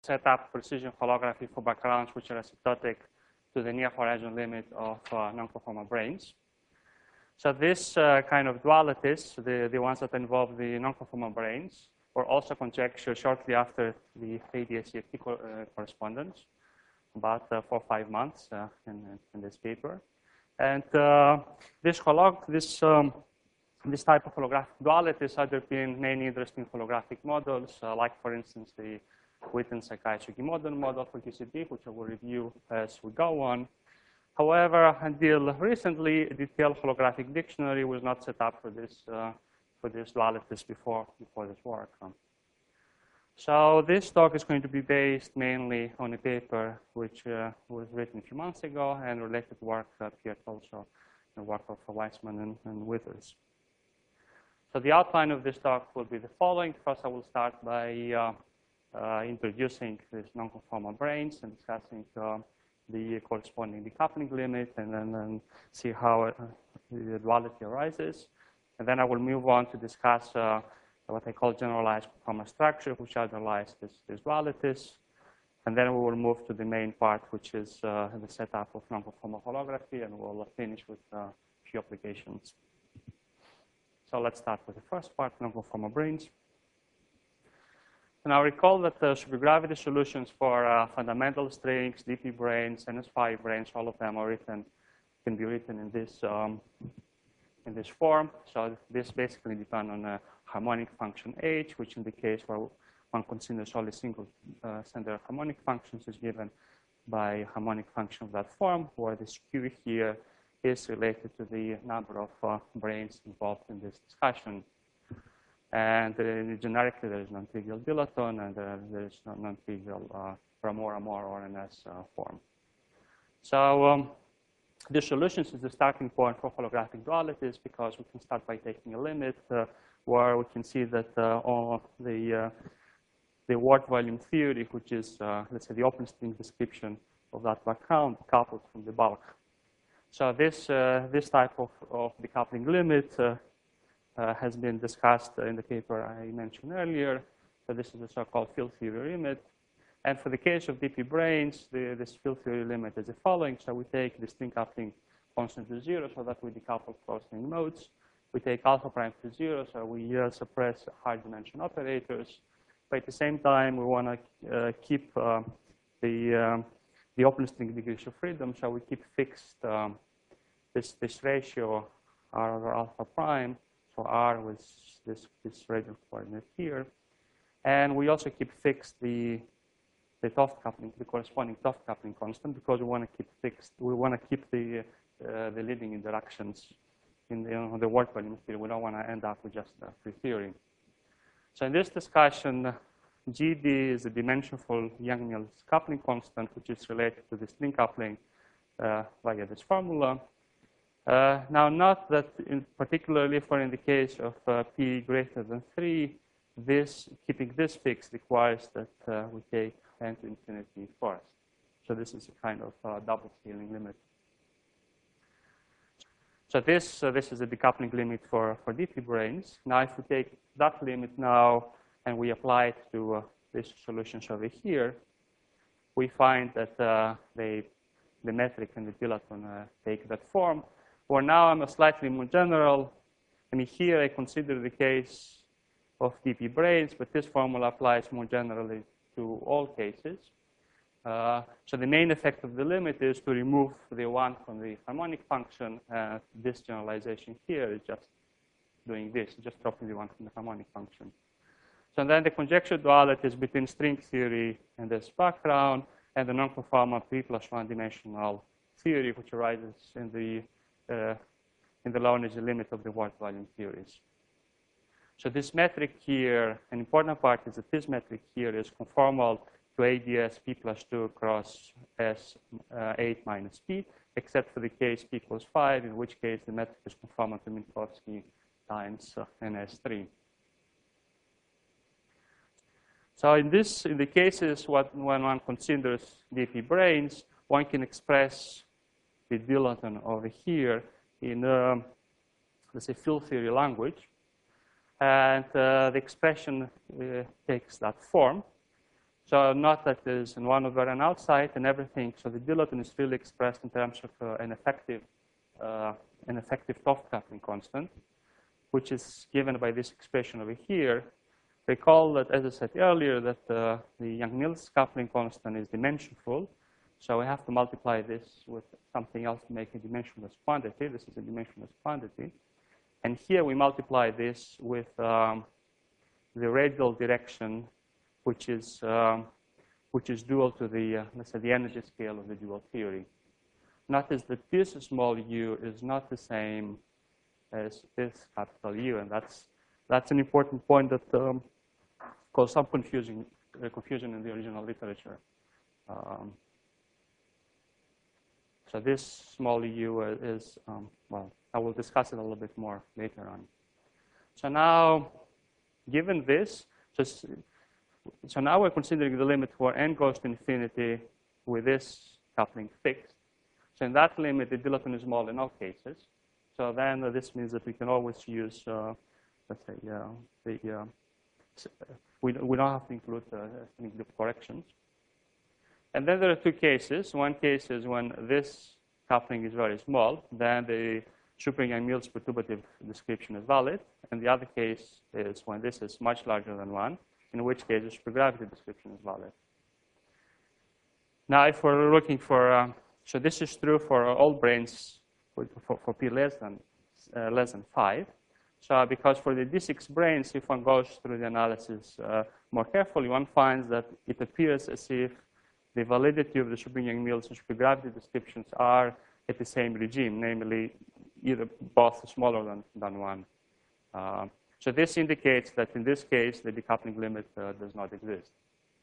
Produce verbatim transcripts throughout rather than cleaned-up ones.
set up precision holography for backgrounds which are asymptotic to the near horizon limit of uh, non-conformal branes. So this uh, kind of dualities, the, the ones that involve the non-conformal branes, were also conjectured shortly after the A D S C F T co uh, correspondence, about uh, four or five months uh, in, in this paper. And uh, this, holog this, um, this type of holographic dualities underpin many interesting holographic models, uh, like, for instance, the Witten-Sakai-Sugi model model for T C D, which I will review as we go on. However, until recently, a detailed holographic dictionary was not set up for this, uh, for this dualities before, before this work. Um, so this talk is going to be based mainly on a paper which uh, was written a few months ago and related work that appeared also in the work of Weissman and, and Withers. So the outline of this talk will be the following. First, I will start by uh, uh, introducing these non-conformal branes and discussing uh, the corresponding decoupling limit, and then, then see how uh, the duality arises. And then I will move on to discuss uh, what I call generalized conformal structure, which underlies this, these dualities. And then we will move to the main part, which is uh, the setup of non-conformal holography, and we'll finish with uh, a few applications. So let's start with the first part, non-conformal branes. Now recall that the supergravity solutions for uh, fundamental strings, D P branes, N S five branes, all of them are written, can be written in this, um, in this form. So this basically depends on a harmonic function H, which in the case where one considers only single uh, standard harmonic functions is given by a harmonic function of that form, where this Q here is related to the number of uh, branes involved in this discussion. And uh, generically, there is non-trivial dilaton, and uh, there is non-trivial uh, Ramor-Ramor or N S uh, form. So um, the solutions is the starting point for holographic dualities, because we can start by taking a limit uh, where we can see that uh, all the uh, the word volume theory, which is uh, let's say the open string description of that background, coupled from the bulk. So this, uh, this type of, of decoupling limit uh, uh, has been discussed in the paper I mentioned earlier. So this is the so-called field theory limit. And for the case of D P branes, the, this field theory limit is the following. So we take the string coupling constant to zero so that we decouple closed string modes. We take alpha prime to zero, so we uh, suppress high dimension operators. But at the same time, we want to uh, keep uh, the um, the open string degrees of freedom, so we keep fixed um, this, this ratio R over alpha prime, so R with this, this radial coordinate here. And we also keep fixed the, the Toft coupling, the corresponding Toft coupling constant, because we want to keep fixed, we want to keep the, uh, the leading interactions in the, you know, the word volume theory. We don't want to end up with just a free theory. So in this discussion, G D is a dimensionful Yang-Mills coupling constant, which is related to the string coupling uh, via this formula. Uh, now, not that in particularly for in the case of uh, P greater than three, this, keeping this fixed requires that uh, we take n to infinity first. So this is a kind of uh, double scaling limit. So this, uh, this is a decoupling limit for, for D P branes. Now, if we take that limit now, and we apply it to uh, these solutions over here, we find that uh, they, the metric and the dilaton uh, take that form. Or now I'm a slightly more general. I mean, here I consider the case of D P branes, but this formula applies more generally to all cases. Uh, so the main effect of the limit is to remove the one from the harmonic function. Uh, this generalization here is just doing this, just dropping the one from the harmonic function. So then the conjecture duality is between string theory and this background, and the non-conformal three plus one dimensional theory, which arises in the uh, in the low energy limit of the word volume theories. So this metric here, an important part is that this metric here is conformal to A D S P plus two cross S uh, eight minus P, except for the case P equals five, in which case the metric is conformal to Minkowski times uh, N S three. So in this, in the cases what, when one considers D P branes, one can express the dilaton over here in, um, let's say, field theory language. And uh, the expression uh, takes that form. So note that there's an one over n outside and everything. So the dilaton is really expressed in terms of uh, an effective, uh, an effective Toft coupling constant, which is given by this expression over here. Recall that, as I said earlier, that uh, the Young-Mills coupling constant is dimensionful. So we have to multiply this with something else to make a dimensionless quantity. This is a dimensionless quantity. And here we multiply this with um, the radial direction, which is, um, which is dual to the, uh, let's say, the energy scale of the dual theory. Notice that this small u is not the same as this capital U, and that's, that's an important point that um, caused some confusing, uh, confusion in the original literature. Um, So this small u is, um, well, I will discuss it a little bit more later on. So now, given this, just, so now we're considering the limit where n goes to infinity with this coupling fixed. So in that limit, the dilaton is small in all cases. So then uh, this means that we can always use, uh, let's say, uh, the, uh, we, we don't have to include uh, loop corrections. And then there are two cases. One case is when this coupling is very small, then the Shupring-Young-Mills perturbative description is valid. And the other case is when this is much larger than one, in which case the supergravity description is valid. Now, if we're looking for, uh, so this is true for all branes for, for, for p less than, uh, less than five. So because for the D six branes, if one goes through the analysis uh, more carefully, one finds that it appears as if the validity of the Shupring-Young-Mills and supergravity descriptions are at the same regime, namely either both smaller than, than one. Uh, so this indicates that in this case, the decoupling limit uh, does not exist.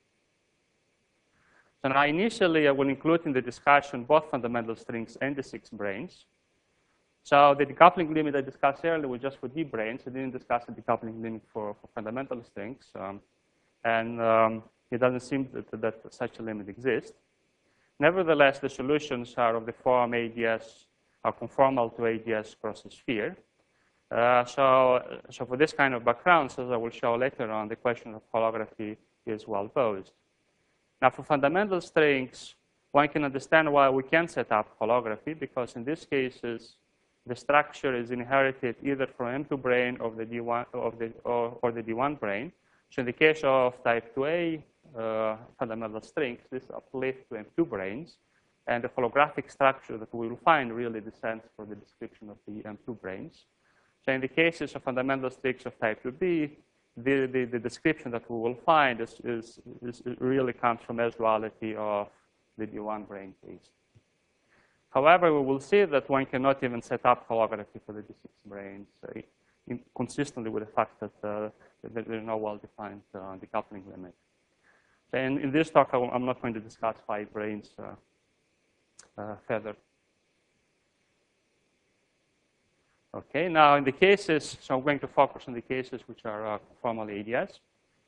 So now initially, I will include in the discussion both fundamental strings and the six branes. So the decoupling limit I discussed earlier was just for D branes. I didn't discuss the decoupling limit for, for fundamental strings. Um, and um, it doesn't seem that, that such a limit exists. Nevertheless, the solutions are of the form A D S are conformal to A D S cross a sphere. Uh, so, so for this kind of backgrounds, as I will show later on, the question of holography is well posed. Now, for fundamental strings, one can understand why we can set up holography, because in these cases, the structure is inherited either from M two brane of the D one of the or, or the D one brane. So in the case of type two A uh, fundamental strings, this uplift to M two branes, and the holographic structure that we will find really descends from the description of the M two branes. So in the cases of fundamental strings of type two B, the, the, the description that we will find is, is, is really comes from S-duality of the D one brane case. However, we will see that one cannot even set up holography for the D six branes, uh, in, consistently with the fact that uh, there is no well-defined uh, decoupling limit. So in, in this talk, I will, I'm not going to discuss five branes uh, uh, further. Okay, now in the cases, so I'm going to focus on the cases which are uh, formal A D S.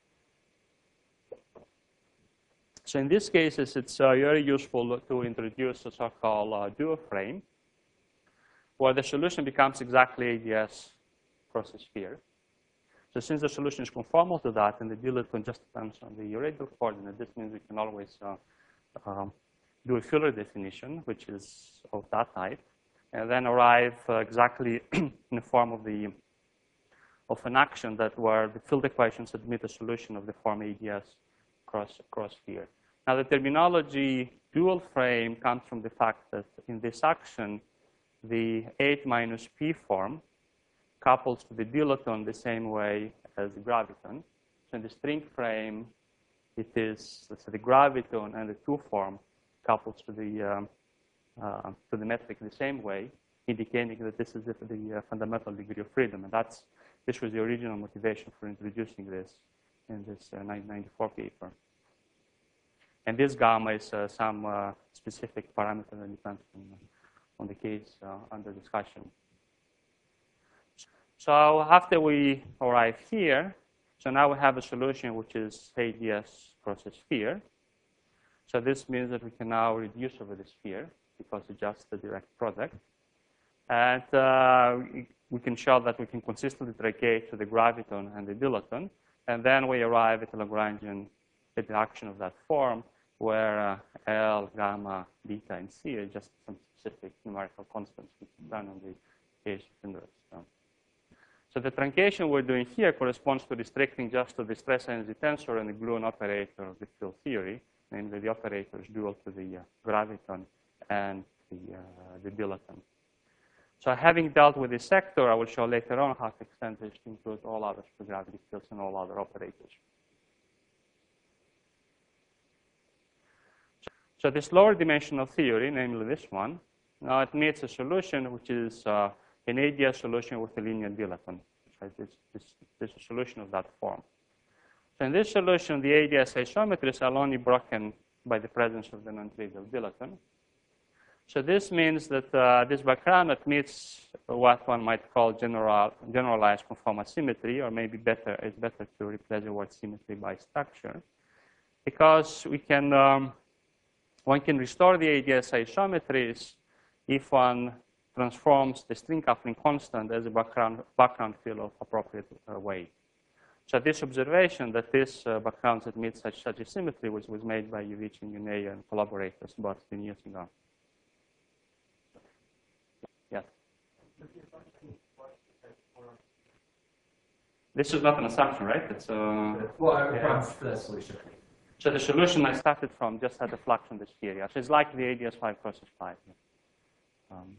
So in these cases, it's uh, very useful to introduce a so-called uh, dual frame, where the solution becomes exactly A D S cross a sphere. So since the solution is conformal to that, and the dilaton just depends on the radial coordinate, this means we can always uh, um, do a Fuller definition, which is of that type, and then arrive uh, exactly in the form of the of an action that where the field equations admit a solution of the form A D S cross cross sphere. Now the terminology dual frame comes from the fact that in this action, the eight minus P form couples to the dilaton the same way as the graviton. So in the string frame, it is, let's say, the graviton and the two form couples to the um, uh, to the metric the same way, indicating that this is the, the uh, fundamental degree of freedom. And that's this was the original motivation for introducing this in this uh, nineteen ninety-four paper. And this gamma is uh, some uh, specific parameter that depends on, on the case uh, under discussion. So after we arrive here, so now we have a solution which is A D S cross a sphere. So this means that we can now reduce over the sphere because it's just the direct product. And uh, we can show that we can consistently trigate to the graviton and the dilaton. And then we arrive at a Lagrangian get the action of that form, where uh, L, gamma, beta, and C are just some specific numerical constants which depend on the case of interest. So. so the truncation we're doing here corresponds to restricting just to the stress energy tensor and the gluon operator of the field theory, namely the operators dual to the uh, graviton and the, uh, the dilaton. So having dealt with this sector, I will show later on how to extend this to include all other supergravity fields and all other operators. So this lower dimensional theory, namely this one, now it meets a solution which is uh, an A D S solution with a linear dilaton. So this, this, this is a solution of that form. So in this solution, the A D S isometries are only broken by the presence of the non-trivial dilaton. So this means that uh, this background admits what one might call general, generalized conformal symmetry, or maybe better, it's better to replace the word symmetry by structure, because we can, um, one can restore the A D S isometries if one transforms the string coupling constant as a background, background field of appropriate uh, weight. So this observation that this uh, backgrounds admit such, such a symmetry was, was made by Uvich and Uneya and collaborators about ten years ago. Yes. This is not an assumption, right? It's uh, well, I yeah. from the solution. So the solution I started from just had a flux on this area. So it's like the A D S five process five. Um,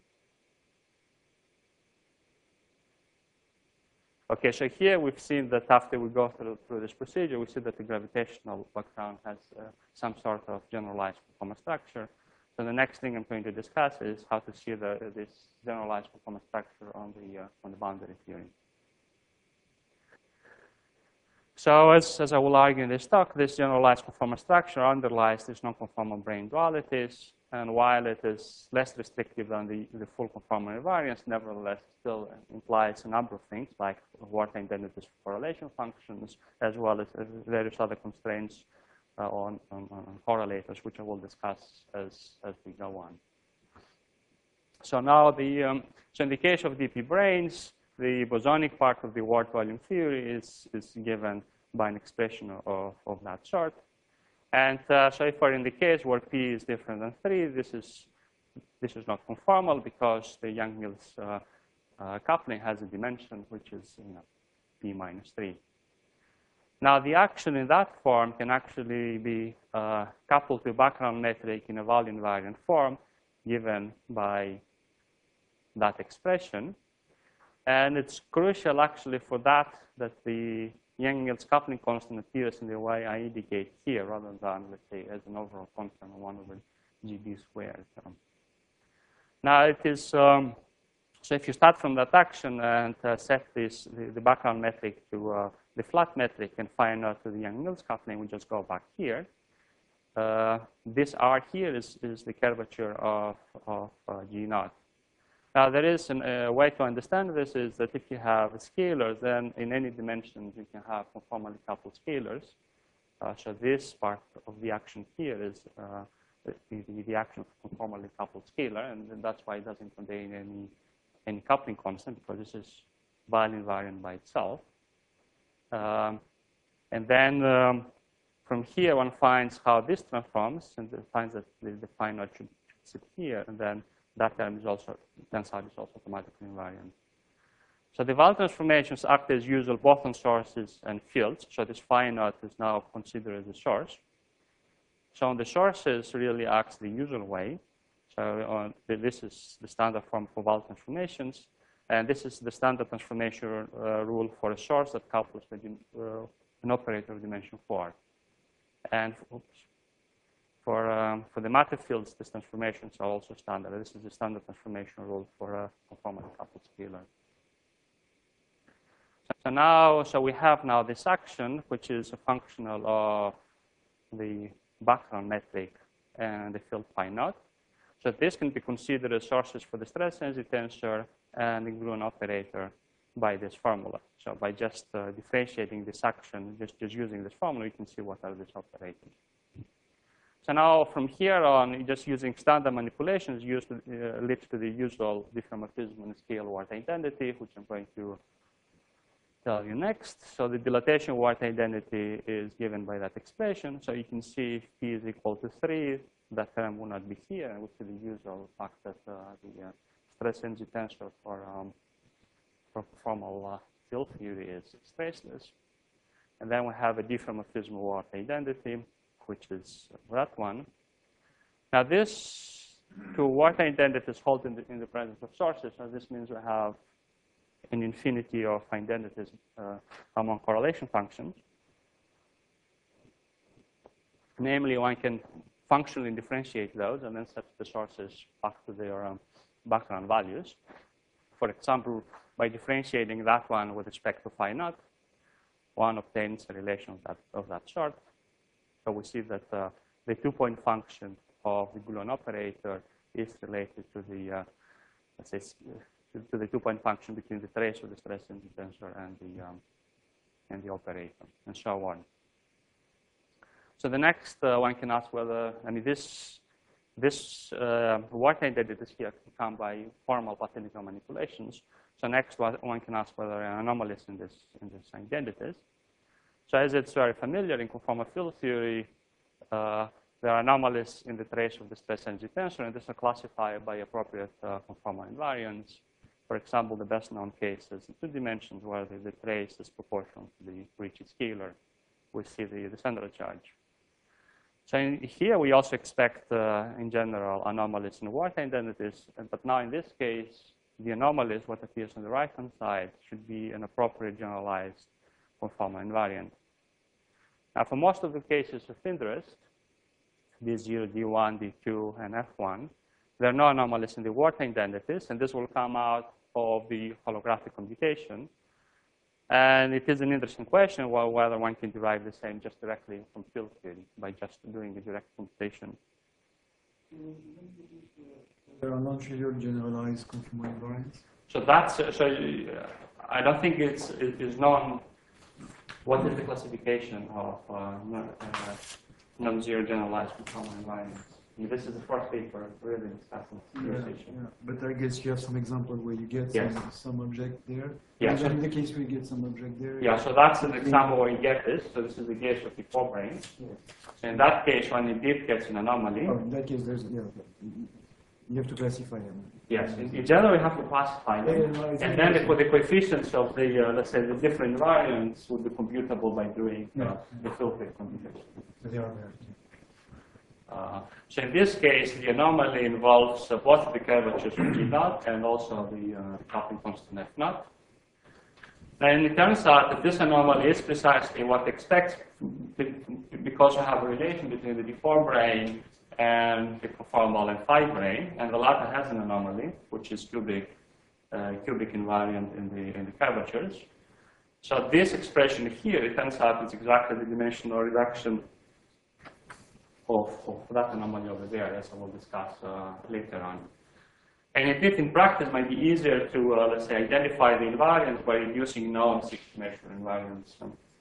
okay, so here we've seen that after we go through, through this procedure, we see that the gravitational background has uh, some sort of generalized conformal structure. So the next thing I'm going to discuss is how to see the, this generalized conformal structure on the, uh, on the boundary theory. So as, as I will argue in this talk, this generalized conformal structure underlies these non-conformal brane dualities. And while it is less restrictive than the, the full conformal invariance, nevertheless still implies a number of things like Ward identities for correlation functions, as well as various other constraints uh, on, on, on correlators, which I will discuss as, as we go on. So now, the, um, so in the case of D P branes, the bosonic part of the Ward volume theory is, is given by an expression of, of that sort. And uh, so if we're in the case where P is different than three, this is, this is not conformal because the Yang-Mills uh, uh, coupling has a dimension which is you know, P minus three. Now, the action in that form can actually be uh, coupled to a background metric in a value invariant form given by that expression. And it's crucial actually for that that the Yang-Mills coupling constant appears in the way I indicate here rather than, let's say, as an overall constant of one over G B squared. Um, now, it is, um, so if you start from that action and uh, set this, the, the background metric to uh, the flat metric and find out to the Yang-Mills coupling, we just go back here. Uh, this R here is, is the curvature of, of uh, G naught. Now, there is a uh, way to understand this is that if you have scalars, then in any dimensions, you can have conformally coupled scalars. Uh, so this part of the action here is uh, the, the action of conformally coupled scalar, and that's why it doesn't contain any, any coupling constant, because this is Weyl invariant by itself. Um, and then um, from here, one finds how this transforms, and finds that the, the phi naught should sit here, and then that term is also, turns out is also automatically invariant. So the Weyl transformations act as usual both on sources and fields. So this phi naught is now considered as a source. So on the sources really acts the usual way. So on the, this is the standard form for Weyl transformations. And this is the standard transformation uh, rule for a source that couples with uh, an operator of dimension four. And oops, For, um, for the matter fields, these transformations are also standard. This is the standard transformation rule for a conformally coupled scalar. So, so now, so we have now this action, which is a functional of the background metric and the field phi naught. So this can be considered as sources for the stress energy tensor and the gluon operator by this formula. So by just uh, differentiating this action, just, just using this formula, you can see what are these operators. So now from here on, just using standard manipulations used to, uh, leads to the usual diffeomorphism and scale Ward identity, which I'm going to tell you next. So the dilatation Ward identity is given by that expression. So you can see if P is equal to three, that term will not be here, and we see the usual fact that uh, the uh, stress energy tensor for, um, for formal uh, field theory is stressless. And then we have a diffeomorphism Ward identity, which is that one. Now this two Ward identities hold in the, in the presence of sources. So this means we have an infinity of identities uh, among correlation functions. Namely, one can functionally differentiate those and then set the sources back to their um, background values. For example, by differentiating that one with respect to phi naught, one obtains a relation of that, of that sort. So we see that uh, the two-point function of the Goulon operator is related to the, uh, let's say, to the two-point function between the trace of the stress energy tensor and the, um, and the operator, and so on. So the next uh, one can ask whether, I mean, this, this uh, Ward identities here can come by formal pathological manipulations. So next one, one can ask whether there are anomalies in this, in this identities. So as it's very familiar in conformal field theory, uh, there are anomalies in the trace of the stress energy tensor, and these are classified by appropriate uh, conformal invariants. For example, the best known case is in two dimensions where the, the trace is proportional to the Ricci scalar. We see the, the central charge. So in, here we also expect, uh, in general, anomalies in Ward identities. But now in this case, the anomalies, what appears on the right-hand side, should be an appropriate generalized conformal invariant. Now, for most of the cases of interest, D zero, D one, D two, and F one, there are no anomalies in the Ward identities, and this will come out of the holographic computation. And it is an interesting question well, whether one can derive the same just directly from field theory by just doing a direct computation. There are non-trivial generalized conformal invariants. So that's uh, so. Uh, I don't think it's it is known what is the classification of uh, non, uh, non-zero generalized conformal invariants. I mean, this is the first paper really discussing this Yeah, issue. yeah. But I guess you have some example where you get Yes. some, some object there. Yeah, And so- then in the case where you get some object there. Yeah, so that's an example where you get this. So this is the case of the forebrain. So in that case, when indeed gets an anomaly, Oh, in that case, there's, yeah, you have to classify them. yes, in, in general, you have to classify them. Yeah, yeah, no, it's And then the, interesting. the coefficients of the, uh, let's say, the different variants would be computable by doing uh, Yeah. the filter computation. But they are there. Uh, so in this case, the anomaly involves uh, both the curvatures of G naught and also the uh, coupling constant F naught. And it turns out that this anomaly is precisely what expects because we have a relation between the deformed brain and the conformal and phi brain, and the latter has an anomaly, which is cubic, uh, cubic invariant in the in the curvatures. So this expression here, it turns out, is exactly the dimensional reduction of, of that anomaly over there, as I will discuss uh, later on. And indeed, in practice, it might be easier to, uh, let's say, identify the invariants by reducing known six-dimensional invariants.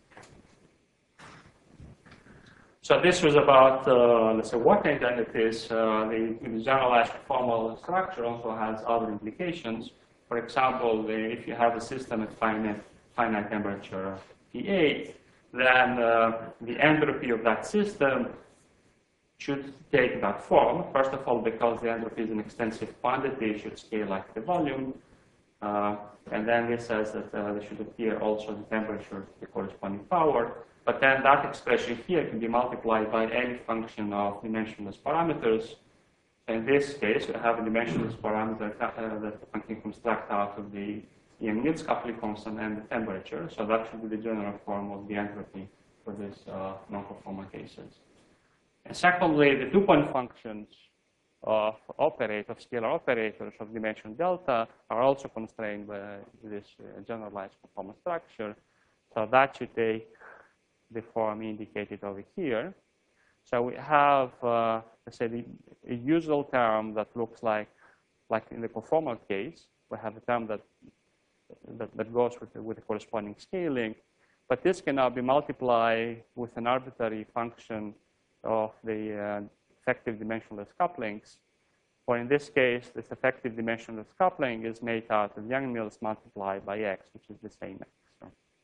So this was about, uh, let's say, Ward identities. Uh, the, the generalized formal structure also has other implications. For example, the, if you have a system at finite, finite temperature T eight, then uh, the entropy of that system should take that form. First of all, because the entropy is an extensive quantity, it should scale like the volume. Uh, and then this says that uh, there should appear also the temperature, the corresponding power. But then that expression here can be multiplied by any function of dimensionless parameters. In this case, we have a dimensionless parameter uh, that one can construct out of the Yang-Mills coupling constant and the temperature. So that should be the general form of the entropy for these uh, non-conformal cases. And secondly, the two-point functions of operator, of scalar operators of dimension delta are also constrained by this uh, generalized conformal structure. So that should take the form indicated over here. So we have, uh, let's say, the, a usual term that looks like, like in the conformal case, we have a term that that, that goes with the, with the corresponding scaling, but this can now be multiplied with an arbitrary function of the uh, effective dimensionless couplings. Or in this case, this effective dimensionless coupling is made out of Yang-Mills multiplied by X, which is the same X. So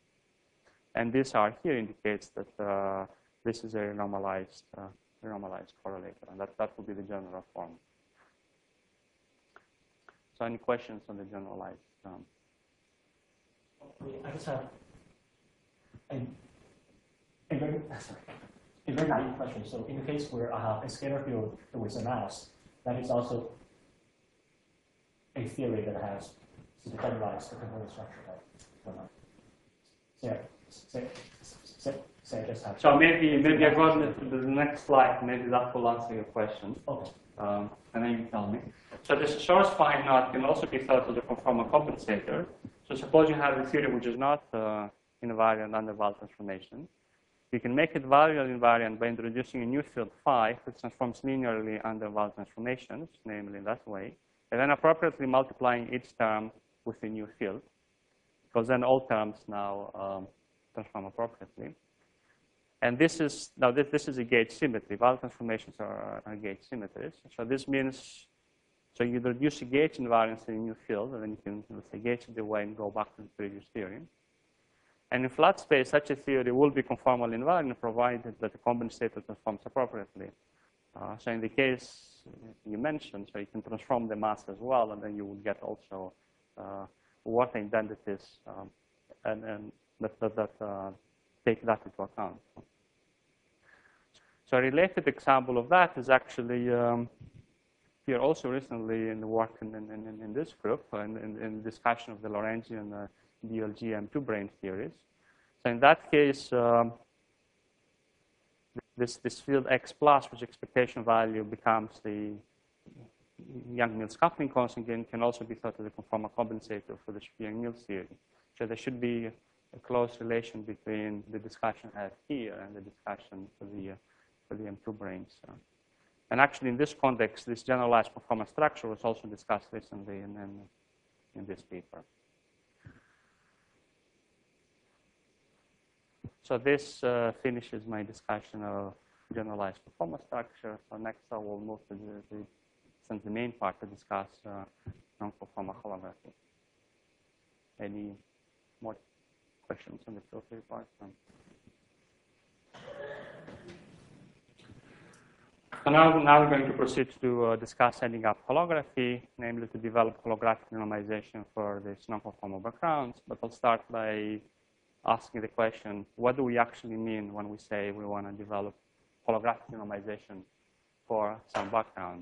And this R here indicates that uh, this is a normalized, uh, normalized correlator, and that, that would be the general form. So any questions on the generalized? Um, I just have a, a very, sorry, a very naive question. So in the case where I have a scalar field with a mass, that is also a theory that has to generalize the component structure, right? So, so, so, so I just have. So maybe maybe I go to the next slide. Maybe that will answer your question. Okay. Um, and then you tell me. So this source phi naught can also be thought as a conformal compensator. So suppose you have a theory which is not uh, invariant under Wald transformation. You can make it variable invariant by introducing a new field phi, which transforms linearly under Wald transformations, namely in that way, and then appropriately multiplying each term with a new field, because then all terms now um, transform appropriately. And this is now this, this is a gauge symmetry. Wald transformations are, are gauge symmetries. So this means so you introduce a gauge invariance in a new field, and then you can let's say gauge it away and go back to the previous theory. And in flat space, such a theory will be conformal invariant provided that the compensator transforms appropriately. Uh, so in the case you mentioned, so you can transform the mass as well, and then you will get also uh, water identities um, and, and that, that, that uh, take that into account. So a related example of that is actually um, here also recently in the work in, in, in, in this group, in, in, in discussion of the Lorentzian uh, D L G M two brane theories. So in that case, um, this, this field X plus, which expectation value becomes the Young-Mills coupling constant, can also be thought as a conformal compensator for the Young-Mills theory. So there should be a close relation between the discussion I have here and the discussion for the, uh, for the M two branes. So. And actually, in this context, this generalized conformal structure was also discussed recently in, in, in this paper. So this uh, finishes my discussion of generalized conformal structure. So next I will move to the, the, since the main part to discuss uh, non-conformal holography. Any more questions on the field theory part? Um, So now, now we're going to proceed to uh, discuss setting up holography, namely to develop holographic normalization for these non-conformal backgrounds. But I'll start by asking the question, what do we actually mean when we say we want to develop holographic normalization for some background?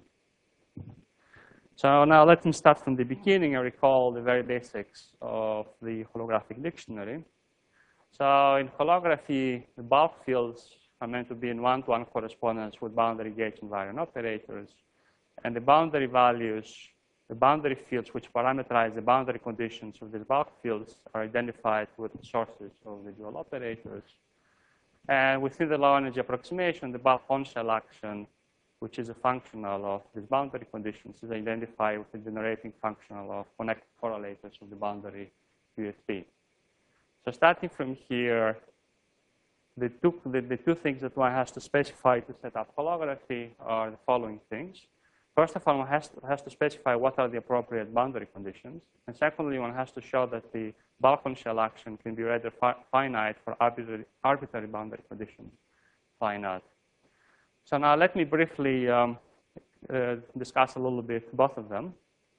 So now let me start from the beginning and recall the very basics of the holographic dictionary. So in holography, the bulk fields are meant to be in one-to-one correspondence with boundary gauge invariant operators. And the boundary values, the boundary fields which parameterize the boundary conditions of these bulk fields are identified with the sources of the dual operators. And within the low energy approximation, the bulk on-shell action, which is a functional of these boundary conditions, is identified with the generating functional of connected correlators of the boundary U F P. So starting from here, The two, the, the two things that one has to specify to set up holography are the following things. First of all, one has to, has to specify what are the appropriate boundary conditions. And secondly, one has to show that the bulk on-shell action can be rather fi finite for arbitrary, arbitrary boundary conditions, phi naught. So now let me briefly um, uh, discuss a little bit both of them.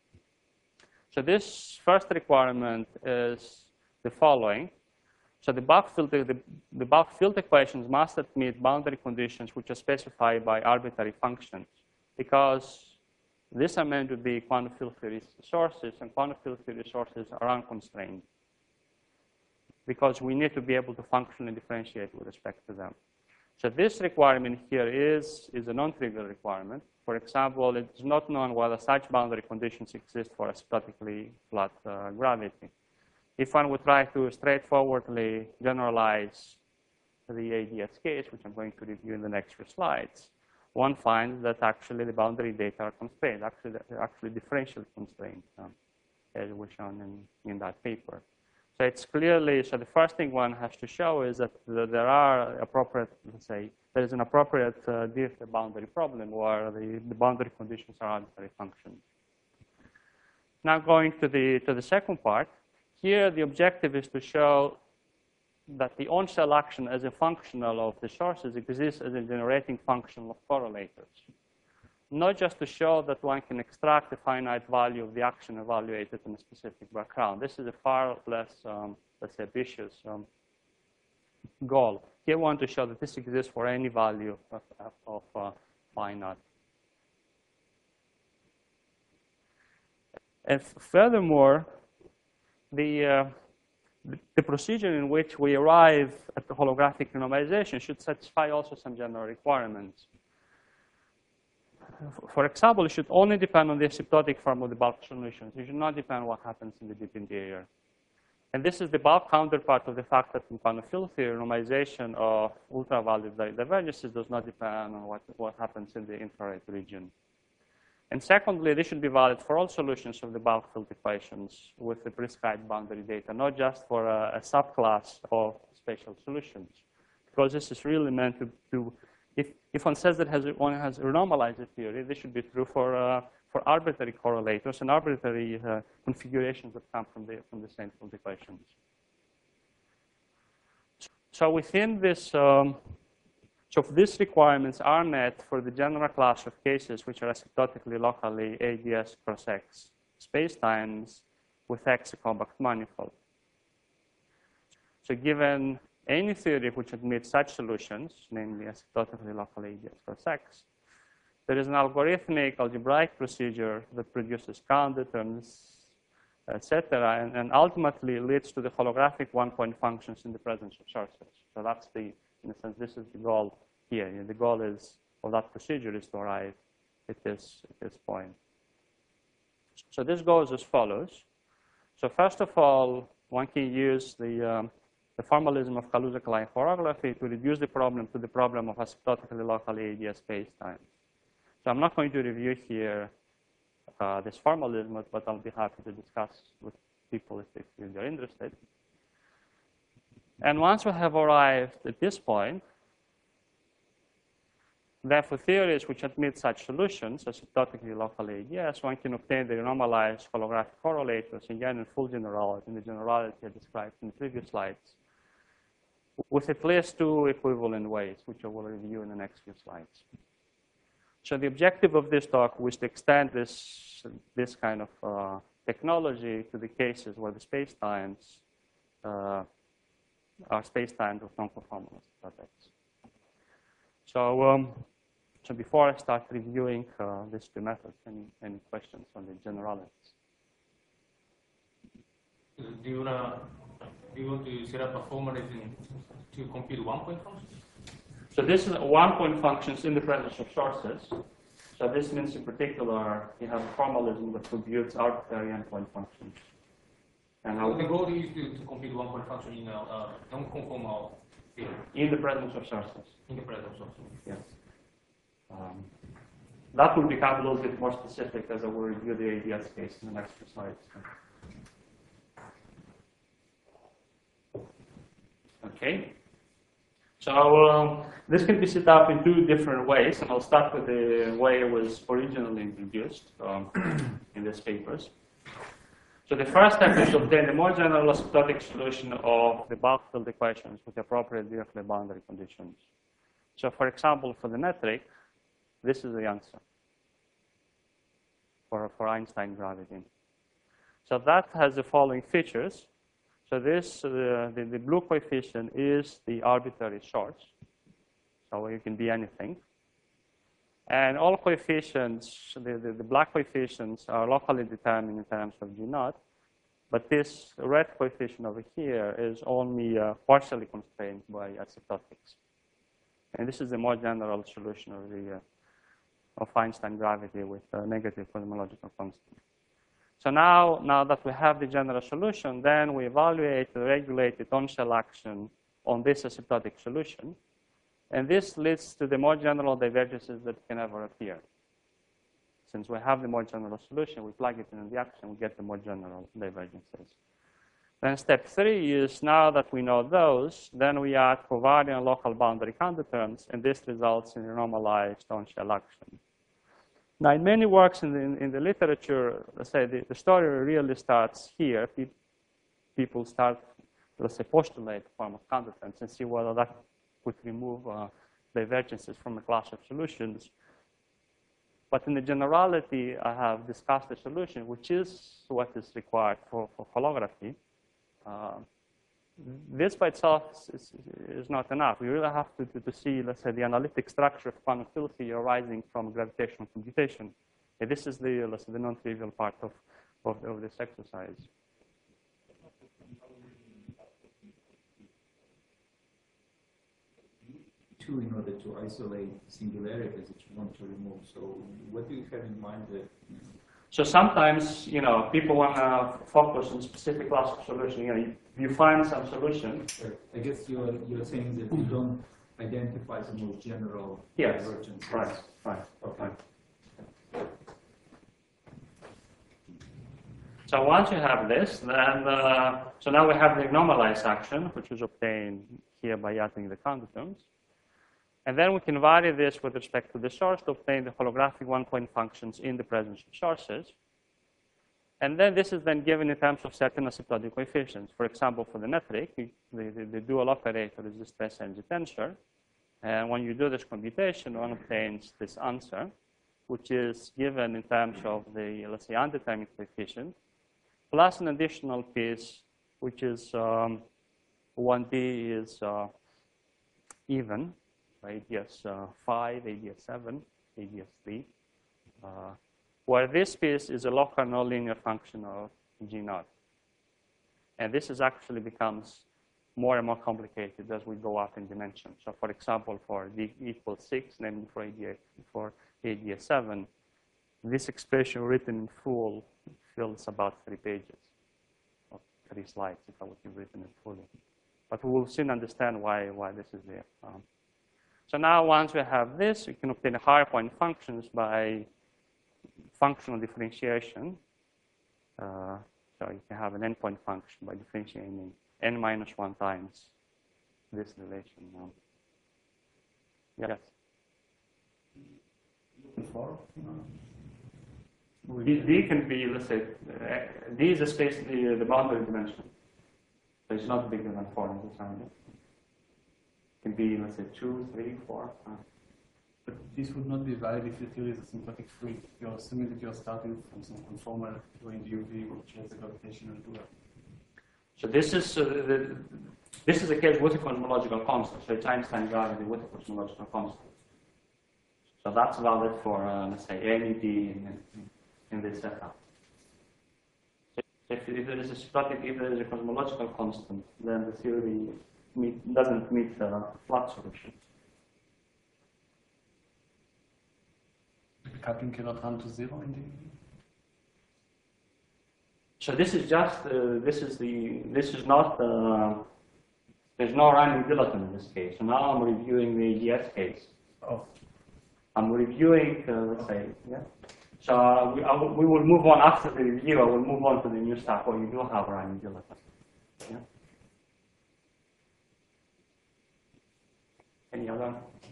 So this first requirement is the following. So the bulk field, the, the bulk field equations must admit boundary conditions which are specified by arbitrary functions, because these are meant to be quantum field theory sources, and quantum field theory sources are unconstrained, because we need to be able to functionally differentiate with respect to them. So this requirement here is, is a non-trivial requirement. For example, it is not known whether such boundary conditions exist for a statically flat uh, gravity. If one would try to straightforwardly generalize the A D S case, which I'm going to review in the next few slides, one finds that actually the boundary data are constrained, actually, they're actually differentially constrained, um, as was shown in, in that paper. So it's clearly, so the first thing one has to show is that there are appropriate, let's say, there is an appropriate uh, D F T boundary problem where the, the boundary conditions are arbitrary functions. Now going to the, to the second part. Here, the objective is to show that the on-shell action as a functional of the sources exists as a generating function of correlators. Not just to show that one can extract a finite value of the action evaluated in a specific background. This is a far less, um, let's say, ambitious um, goal. Here we want to show that this exists for any value of, of, of uh, phi naught. And furthermore, the, uh, the, the procedure in which we arrive at the holographic renormalization should satisfy also some general requirements. For example, it should only depend on the asymptotic form of the bulk solutions. It should not depend on what happens in the deep interior. And this is the bulk counterpart of the fact that in quantum field theory, normalization of ultra-valued divergences does not depend on what, what happens in the infrared region. And secondly, this should be valid for all solutions of the bulk field equations with the prescribed boundary data, not just for a, a subclass of spatial solutions. Because this is really meant to, to if, if one says that has, one has a renormalized theory, this should be true for, uh, for arbitrary correlators and arbitrary uh, configurations that come from the, from the same field equations. So within this, um, so if these requirements are met for the general class of cases which are asymptotically locally A D S cross X spacetimes with X a compact manifold. So given any theory which admits such solutions, namely asymptotically locally A D S cross X, there is an algorithmic algebraic procedure that produces count terms, et cetera, and, and ultimately leads to the holographic one-point functions in the presence of sources. So that's the, in a sense, this is the goal here. And the goal is, of that procedure is to arrive at this, at this point. So this goes as follows. So first of all, one can use the, um, the formalism of Kaluza-Klein horography to reduce the problem to the problem of asymptotically locally A D S spacetime. So I'm not going to review here uh, this formalism, but I'll be happy to discuss with people if, if they're interested. And once we have arrived at this point, then for theories which admit such solutions, asymptotically locally A D S, one can obtain the normalized holographic correlators, again in full generality, in the generality I described in the previous slides, with at least two equivalent ways, which I will review in the next few slides. So the objective of this talk was to extend this, this kind of uh, technology to the cases where the spacetimes uh, are spacetimes with non-conformal asymptotics. So, um, so before I start reviewing uh, these two methods, any, any questions on the generalities? Do you wanna do you want to set up a formalism to compute one-point functions? So this is one-point functions in the presence of sources. So this means in particular you have a formalism that computes arbitrary endpoint functions. And So the goal is to, to compute one-point function in a uh, non-conformal field. In the presence of sources. In the presence of sources. Yes. Um, that will become a little bit more specific as I will review the A D S case in the next few slides. Okay. So um, this can be set up in two different ways, and I'll start with the way it was originally introduced um, in these papers. So the first step is to obtain the more general asymptotic solution of the bulk field equations with the appropriate Dirichlet boundary conditions. So for example, for the metric, this is the answer for, for Einstein gravity. So that has the following features. So this, uh, the, the blue coefficient is the arbitrary source. So it can be anything. And all coefficients, the, the, the black coefficients are locally determined in terms of G naught. But this red coefficient over here is only uh, partially constrained by asymptotics. And this is the more general solution of, the, uh, of Einstein gravity with a negative cosmological constant. So now, now that we have the general solution, then we evaluate the regulated on-shell action on this asymptotic solution. And this leads to the more general divergences that can ever appear. Since we have the more general solution, we plug it in the action, we get the more general divergences. Then step three is now that we know those, then we add covariant local boundary counterterms, and this results in a normalized on-shell action. Now, in many works in the, in, in the literature, let's say the, the story really starts here. Pe people start let's say, postulate the form of contents and see whether that could remove uh, divergences from a class of solutions. But in the generality, I have discussed a solution, which is what is required for, for holography. Uh, this by itself is, is not enough. We really have to, to, to see, let's say, the analytic structure of quantum field theory arising from gravitational computation. And this is the, let's say, the non-trivial part of, of, of this exercise. Two in order to isolate singularities that you want to remove. So what do you have in mind that? So sometimes, you know, people want to focus on specific class of solution. You know, you, you find some solution. I guess you're, you're saying that you don't identify the most general yes. divergences. Right, right, okay. Right. So once you have this, then, uh, so now we have the normalized action, which was obtained here by adding the counterterms. And then we can vary this with respect to the source to obtain the holographic one-point functions in the presence of sources. And then this is then given in terms of certain asymptotic coefficients. For example, for the metric, the, the, the dual operator is the stress energy tensor. And when you do this computation, one obtains this answer, which is given in terms of the, let's say, undetermined coefficient, plus an additional piece, which is um, one D is uh, even. A D S uh, five, A D S seven, A D S three, uh, where this piece is a local nonlinear function of G naught. And this is actually becomes more and more complicated as we go up in dimension. So for example, for D equals six, namely for A D S, for A D S seven, this expression written in full fills about three pages, or three slides if I would have written it fully. But we will soon understand why, why this is there. Um, So now once we have this, we can obtain higher point functions by functional differentiation. Uh, so you can have an n-point function by differentiating n minus one times this relation. Um, yes? Before? D, D can be, let's say, uh, D is a space, the, the boundary dimension. So it's not bigger than four in this angle. Can be, let's say, two, three, four, five. But this would not be valid if your theory is asymptotic free. You're assuming that you're starting from some conformal doing the U V, which has a gravitational dual. So this is uh, the, this is the case with a cosmological constant. So it's Einstein gravity with a cosmological constant. So that's valid for, uh, let's say, any D in, in this setup. So if, if there is a static, if there is a cosmological constant, then the theory meet, doesn't meet the flat solution. The coupling cannot run to zero in the. So this is just uh, this is the this is not uh, there's no Riemann dilaton in this case. So now I'm reviewing the D S case. Oh. I'm reviewing, uh, let's say, yeah. So uh, we, I will, we will move on after the review. I will move on to the new stuff where you do have Riemann dilaton. Yeah. Any other?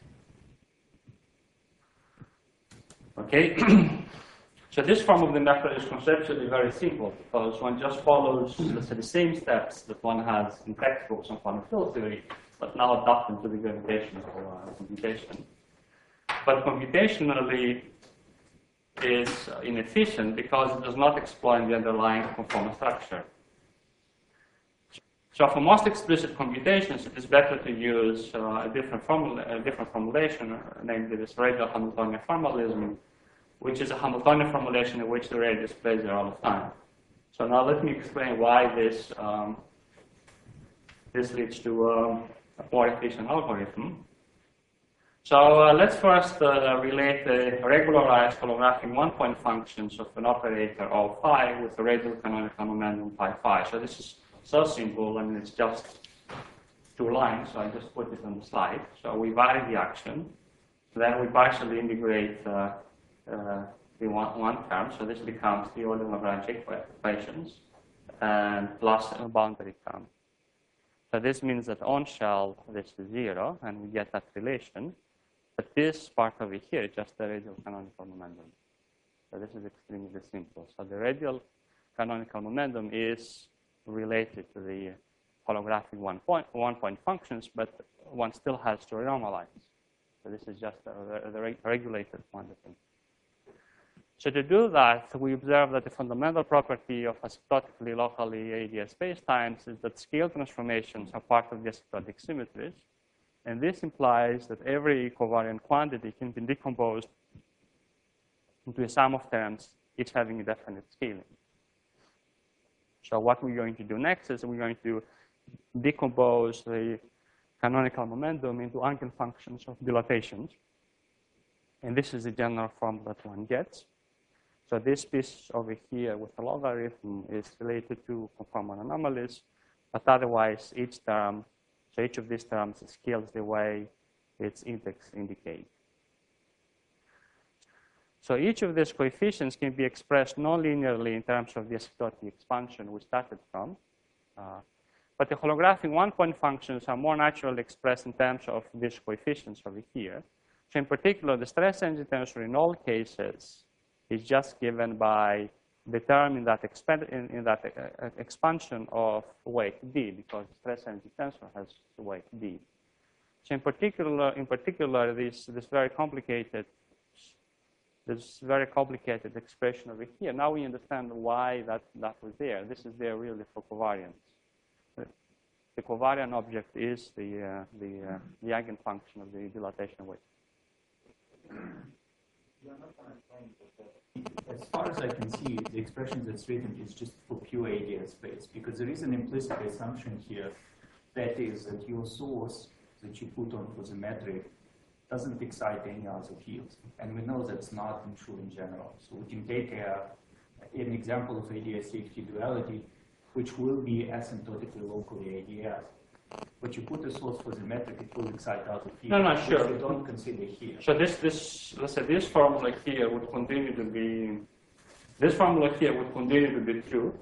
Okay. So this form of the method is conceptually very simple because one just follows, let's say, the same steps that one has in textbooks on quantum field theory, but now adapted to the gravitational uh, computation. But computationally is inefficient because it does not exploit the underlying conformal structure. So for most explicit computations, it is better to use uh, a, different formula, a different formulation, namely this radial Hamiltonian formalism, which is a Hamiltonian formulation in which the radius plays the role of time. So now let me explain why this, um, this leads to um, a more efficient algorithm. So uh, let's first uh, relate the regularized holographic one-point functions of an operator O phi with the radial canonical momentum pi phi. So this is so simple, I mean, it's just two lines, so I just put it on the slide. So we vary the action, then we partially integrate uh, uh, the one, one term, so this becomes the order Lagrange equations, and plus a boundary term. So this means that on shell, this is zero, and we get that relation. But this part over here is just the radial canonical momentum. So this is extremely simple. So the radial canonical momentum is related to the holographic one point, one point functions, but one still has to renormalize. So this is just a, a reg regulated quantity. So to do that, we observe that the fundamental property of asymptotically locally A D S spacetimes is that scale transformations are part of the asymptotic symmetries. And this implies that every covariant quantity can be decomposed into a sum of terms, each having a definite scaling. So what we're going to do next is we're going to decompose the canonical momentum into eigenfunctions of dilatations. And this is the general form that one gets. So this piece over here with the logarithm is related to conformal anomalies, but otherwise each term, so each of these terms scales the way its index indicates. So each of these coefficients can be expressed non-linearly in terms of the asymptotic expansion we started from. Uh, but the holographic one-point functions are more naturally expressed in terms of these coefficients over here. So in particular, the stress energy tensor in all cases is just given by the term in that, expand, in, in that uh, expansion of weight d, because the stress energy tensor has weight d. So in particular, in particular, this this very complicated, this very complicated expression over here. Now we understand why that that was there. This is there really for covariance. The covariant object is the uh, the uh, the eigenfunction of the dilatation weight. As far as I can see, the expression that's written is just for pure A D S space, because there is an implicit assumption here that is that your source that you put on for the metric doesn't excite any other fields. And we know that's not true in general. So we can take a, an example of A D S safety duality, which will be asymptotically locally A D S. But you put a source for the metric, it will excite other fields. No, no, which sure. we don't consider here. So this, this, let's say this formula here would continue to be, this formula here would continue to be true.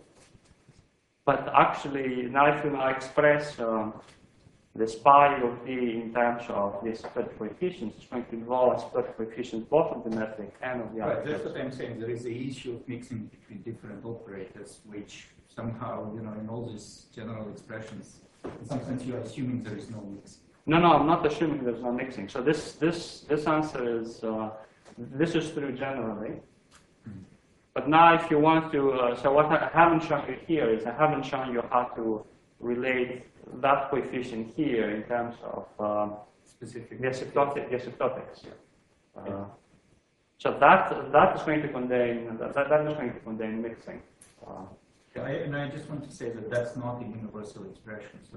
But actually, now if you now express um, the pi of d in terms of the asymptotic coefficients, it's going to involve asymptotic coefficients both of the metric and of the other. Right, that's what I'm saying. There is the issue of mixing between different operators, which somehow, you know, in all these general expressions, in some sense, you're assuming there is no mix. No, no, I'm not assuming there's no mixing. So this, this, this answer is, uh, this is true generally. But now if you want to, uh, so what I haven't shown you here is I haven't shown you how to relate that coefficient here in terms of um, Specific. the asymptotic, the asymptotics. Uh, so that, that is going to contain, that, that is going to contain mixing. Uh, Yeah, I, and I just want to say that that's not a universal expression. So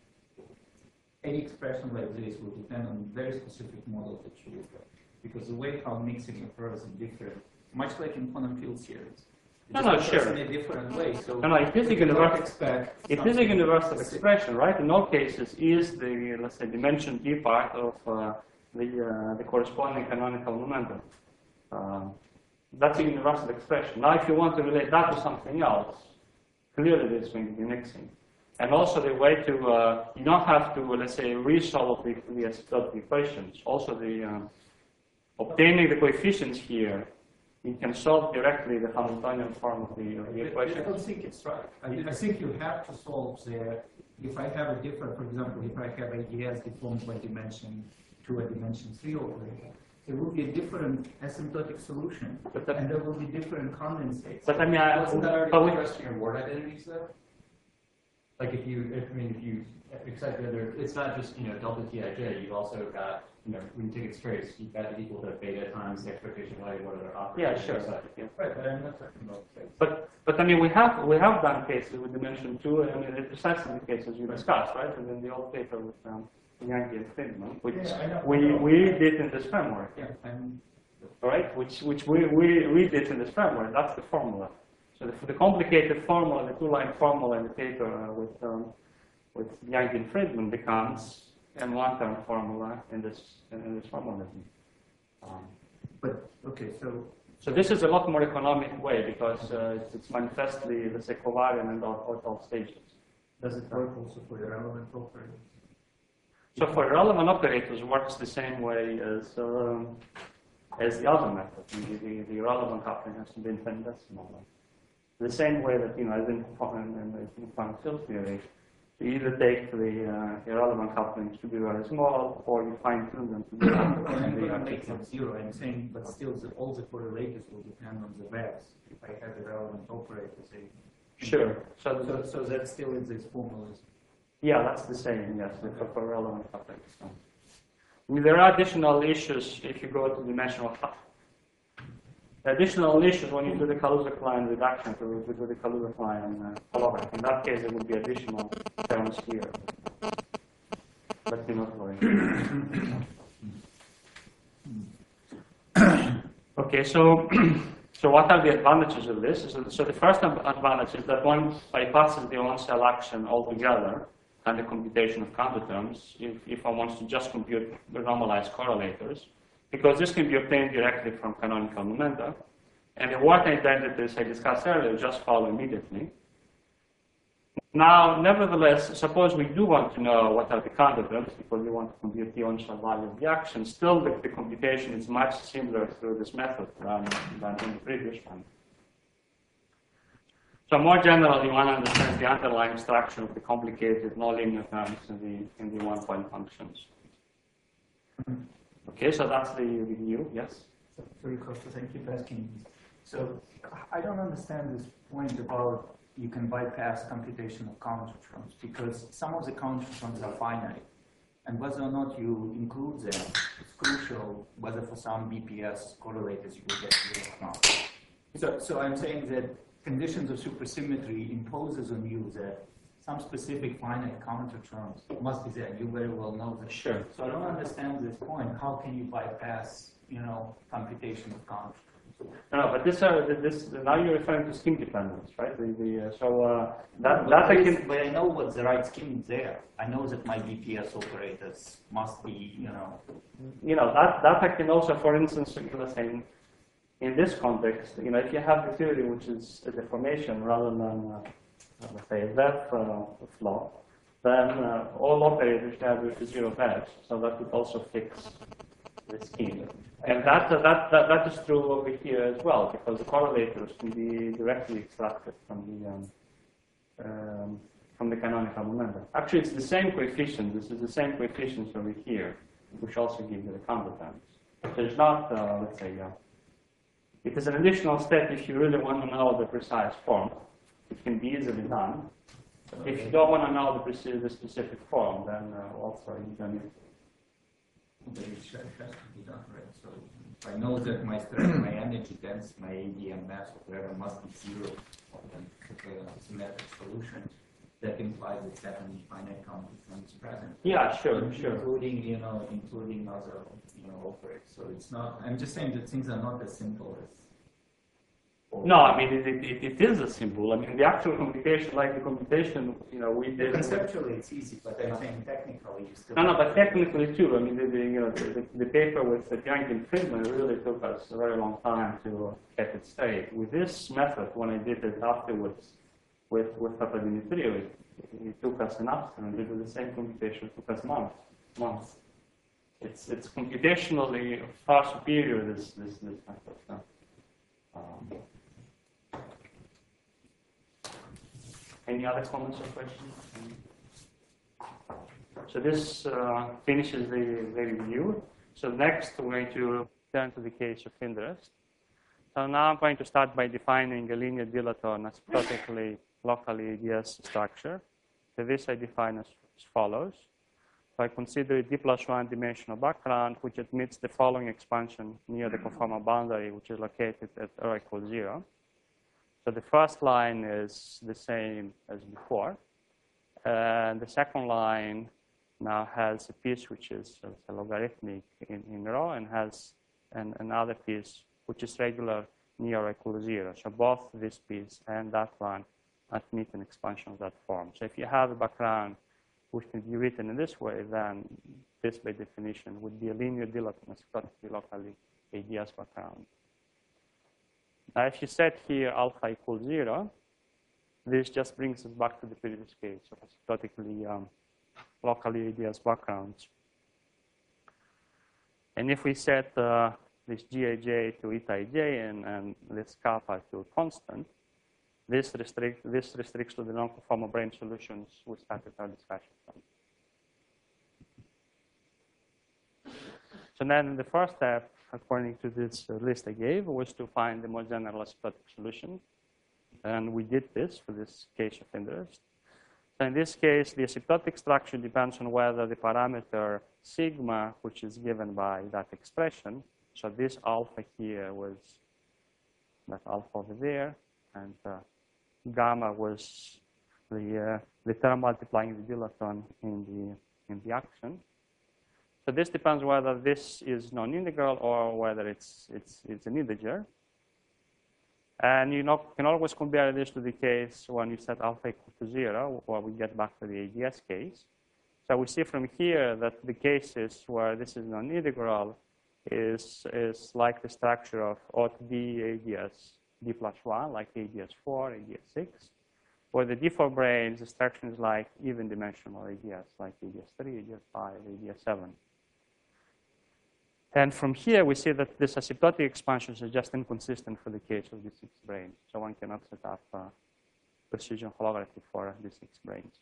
any expression like this will depend on very specific models that you look at. Because the way how mixing occurs is different, much like in quantum field series. It No, just no, occurs sure. in a different way. So No, no, it is a you cannot universal- expect It is a something universal specific. expression, right? In all cases, is the, let's say, dimension d part of uh, the, uh, the corresponding canonical momentum. Uh, that's a universal expression. Now, if you want to relate that to something else, clearly there's going to be mixing. And also the way to, uh, you don't have to, let's say, resolve the, the asymptotic equations. Also the, um, obtaining the coefficients here, you can solve directly the Hamiltonian form of the, of the I equation. don't think it's right. I, I think you have to solve the, if I have a different, for example, if I have A D S deformed by dimension two a dimension three operator, there will be a different asymptotic solution, But that- and there will be different condensates. But I mean, I, Wasn't that already but we- expressed in your word identities though? Like if you, if, I mean, if you excite the other, it's not just, you know, delta Tij, you've also got, you know, when you take its trace, you've got it equal to beta times the expectation value, what other operators. yeah, sure. Yeah. Right, but I'm not talking about space. But but I mean, we have we have done cases with dimension two. I mean, it's precisely the cases you discussed, right? And then the old paper with um, Yankee and Friedman, which Yeah, I know. we we did in this framework, Yeah, I'm, right? Which which we we we did in this framework. That's the formula. So the, the complicated formula, the two-line formula in the paper uh, with um, with Yankee and Friedman becomes a one-term formula in this in this formalism. Um, but, okay, so, So this is a lot more economic way because uh, it's, it's manifestly, let's say, covariant and all, all, all stages. does it work also for irrelevant operators? So for relevant operators, it works the same way as um, as the other method. The, the, the relevant coupling has to be infinitesimal. The same way that, you know, as in, in, in, in quantum field theory, You either take the uh, irrelevant couplings to be very small, or you fine tune them to be I'm large. going to make them zero. I'm saying, but still, the, all the correlators will depend on the verbs. If I have irrelevant operators, they, Sure. So, so so that still is this formulas. yeah, that's the same. Yes, for, for relevant couplings. So. I mean, there are additional issues if you go to dimensional. Additional issues when you do the Kaluza-Klein reduction to, to do the Kaluza-Klein uh, holograph. In that case, there would be additional terms here. But do not worry. Okay, so so what are the advantages of this? So, so the first advantage is that one bypasses the on-cell action altogether and the computation of counter terms if, if one wants to just compute the normalized correlators, because this can be obtained directly from canonical momenta. And the Ward identities I discussed earlier just follow immediately. Now, nevertheless, suppose we do want to know what are the counter terms, because we want to compute the on-cell value of the action, still the, the computation is much simpler through this method than, than in the previous one. So more generally, one understands the underlying structure of the complicated nonlinear terms in the, in the one-point functions. Okay, so that's the review, yes? Sorry, Costa, thank you for asking. So I don't understand this point about you can bypass computation of counter terms, because some of the counter terms are finite. And whether or not you include them is crucial, whether for some B P S correlators you will get zero or not. So, so I'm saying that conditions of supersymmetry imposes on you that some specific finite counter terms must be there, and you very well know that. Sure. So I don't understand this point. How can you bypass, you know, computation of counter terms? No, but this, uh, this now you're referring to scheme dependence, right? The, the, uh, so uh, that, But that I there is- can. But I know what the right scheme is there. I know that my B P S operators must be, you know. You know, that, that I can also, for instance, you know, saying, in this context, you know, if you have the theory which is a deformation rather than, uh, let's say, a Vev uh, flaw, then uh, all operators have with zero Vevs, so that would also fix the scheme. And that, uh, that, that, that is true over here as well, because the correlators can be directly extracted from the, um, um, from the canonical momenta. Actually, it's the same coefficient. This is the same coefficients over here, which also give you the counter terms. So it's not, uh, let's say, uh, it is an additional step if you really want to know the precise form. It can be easily done. But if you don't want to know the, precise, the specific form, then uh, also you don't need. But it has to be done, right? So if I know that my strength, my energy density, my A D M mass, whatever, must be zero for the symmetric solution, that implies that seven finite counter terms present. Yeah, sure, sure. Including, you know, including other, you know, operators. So it's not, I'm just saying that things are not as simple as. No, I mean, it, it, it is a symbol. I mean, the actual computation, like the computation, you know, we did. Conceptually, it's easy, but I'm saying technically, you still. No, no, but technically too. I mean, the, the, you know, the, the paper with the Young and Friedman really took us a very long time to get it straight. With this method, when I did it afterwards with with Papadimitriou, it, it took us an afternoon. We did the same computation. It took us months, months. It's it's computationally far superior this this this method. So, um, Any other comments or questions? So this uh, finishes the, the review. So next we're going to turn to the case of interest. So now I'm going to start by defining a linear dilaton asymptotically locally A D S structure. So this I define as, as follows. So I consider a D plus one dimensional background which admits the following expansion near the conformal boundary, which is located at R equals zero. So the first line is the same as before. And the second line now has a piece which is a logarithmic in, in rho and has an, another piece which is regular near or equal to zero. So both this piece and that one admit an expansion of that form. So if you have a background which can be written in this way, then this by definition would be a linear dilaton asymptotically locally A D S background. Now, if you set here alpha equals zero, this just brings us back to the previous case of asymptotically um, locally A D S backgrounds. And if we set uh, this G I J to eta I J and, and this kappa to a constant, this, restrict, this restricts to the non-conformal brane solutions we started our discussion from. So then the first step, according to this list I gave, was to find the most general asymptotic solution. And we did this for this case of interest. So in this case, the asymptotic structure depends on whether the parameter sigma, which is given by that expression, so this alpha here was that alpha over there, and uh, gamma was the, uh, the term multiplying the dilaton in the, in the action. So this depends whether this is non-integral or whether it's, it's, it's an integer. And you know, can always compare this to the case when you set alpha equal to zero, or we get back to the A D S case. So we see from here that the cases where this is non-integral is, is like the structure of ought D, A D S, D plus one, like A D S four, A D S six. For the D four branes, the structure is like even dimensional A D S, like A D S three, A D S five, A D S seven. And from here, we see that this asymptotic expansions are just inconsistent for the case of D six brane. So one cannot set up uh, precision holography for D six branes.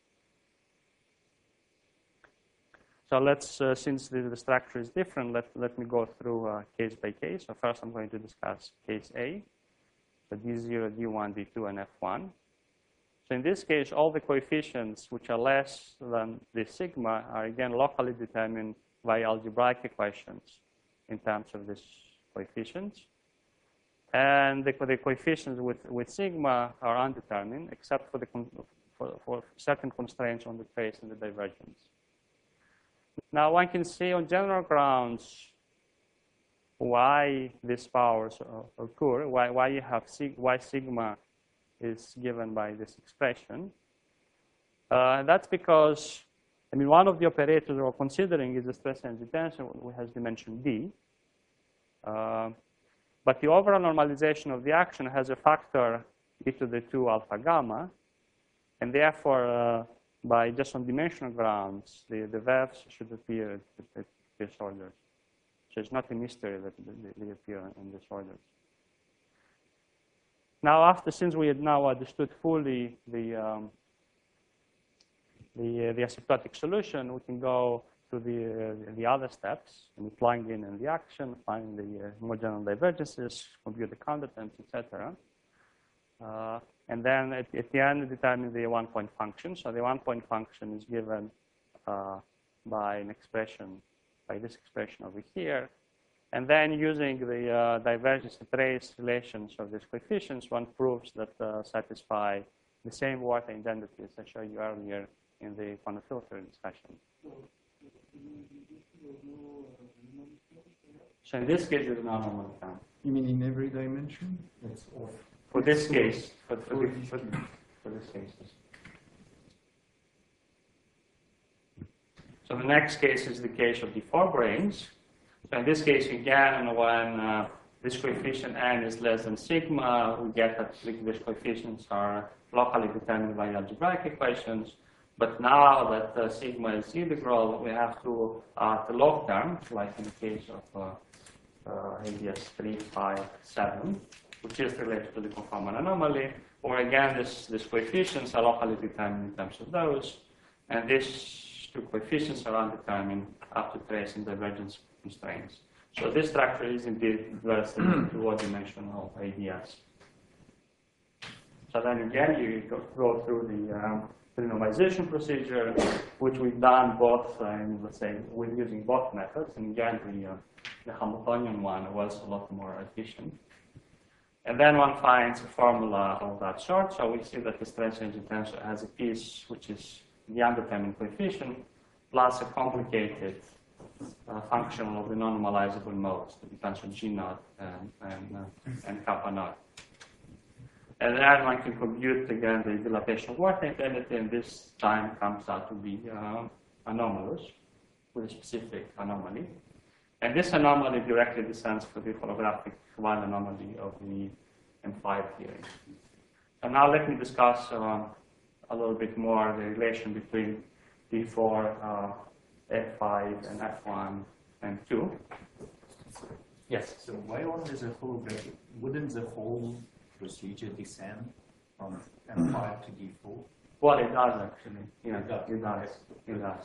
So let's, uh, since the, the structure is different, let, let me go through uh, case by case. So first, I'm going to discuss case A, so D zero, D one, D two, and F one. So in this case, all the coefficients which are less than the sigma are again locally determined by algebraic equations in terms of these coefficients. And the, the coefficients with, with sigma are undetermined, except for, the, for, for certain constraints on the trace and the divergence. Now, one can see on general grounds why these powers occur, why, why you have sig, why sigma is given by this expression. Uh, and that's because, I mean, one of the operators we're considering is the stress energy tensor, which has dimension D. Uh, but the overall normalization of the action has a factor e to the two alpha gamma, and therefore, uh, by just on dimensional grounds, the, the veves should appear at, at these orders. So it's not a mystery that they, they appear in these orders. Now, after, since we had now understood fully the, um, the, uh, the asymptotic solution, we can go to the, uh, the other steps, and we plug in in the action, find the uh, more general divergences, compute the counterterms, et cetera. Uh, and then at, at the end, determine the one-point function. So the one-point function is given uh, by an expression, by this expression over here. And then using the uh, divergence and trace relations of these coefficients, one proves that uh, satisfy the same water identities I showed you earlier in the quantum filter discussion. So in this case, there's no normal account. You mean in every dimension? That's off. For this case, for, for, the, for, for this case. So the next case is the case of the four branes. So in this case, again, when uh, this coefficient n is less than sigma, we get that these coefficients are locally determined by algebraic equations. But now that uh, sigma is integral, we have to add the log term, like in the case of uh, uh, A D S three, five, seven, which is related to the conformal anomaly. Or again, this, these coefficients are locally determined in terms of those. And these two coefficients are undetermined up to trace and divergence constraints. So this structure is indeed less than two dimensional A D S. So then again, you go, go through the um, renormalization procedure, which we've done both, in, let's say, with using both methods. And again, the, uh, the Hamiltonian one was a lot more efficient. And then one finds a formula of that sort. So we see that the stress energy tensor has a piece which is the undetermined coefficient plus a complicated uh, function of the non-normalizable modes, the tensor G naught and, and, uh, and kappa naught. And then one can compute again the dilatation water identity, and this time comes out to be uh, anomalous with a specific anomaly. And this anomaly directly descends for the holographic one anomaly of the M five theory. So now let me discuss um, a little bit more the relation between D four, uh, F five, and F one and two. Yes? So why only the holographic? Wouldn't the whole procedure descend from M five to D four? Well, it does actually. Yeah, It does. it does. It does.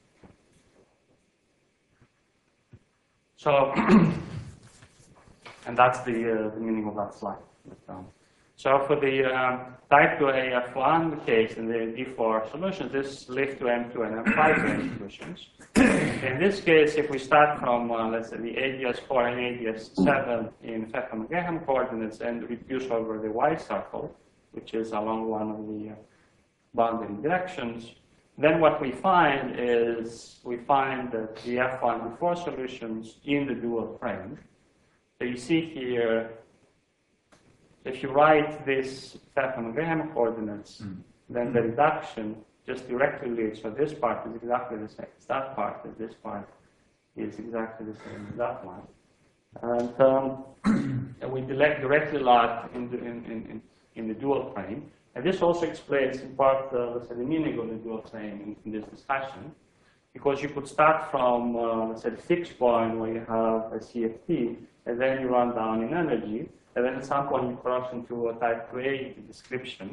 So, and that's the, uh, the meaning of that slide. Um, so for the um, type two A F one case in the D four solutions, this lift to M two and M five range solutions. In this case, if we start from, uh, let's say, the A D S four and A D S seven in Pfeffer-Graham coordinates and reduce over the Y circle, which is along one of the uh, boundary directions, then what we find is we find that the F one D four solutions in the dual frame. So you see here, if you write this Pfeffer-Graham coordinates, mm. then the reduction just directly leads. So this part is exactly the same as that part, and this part is exactly the same as that one. And, um, and we directly lot in the, in, in, in the dual frame. And this also explains in part, uh, let's say, the meaning of the dual frame in, in this discussion, because you could start from, uh, let's say, the fixed point where you have a C F T, and then you run down in energy, and then at some point you cross into a type two A description.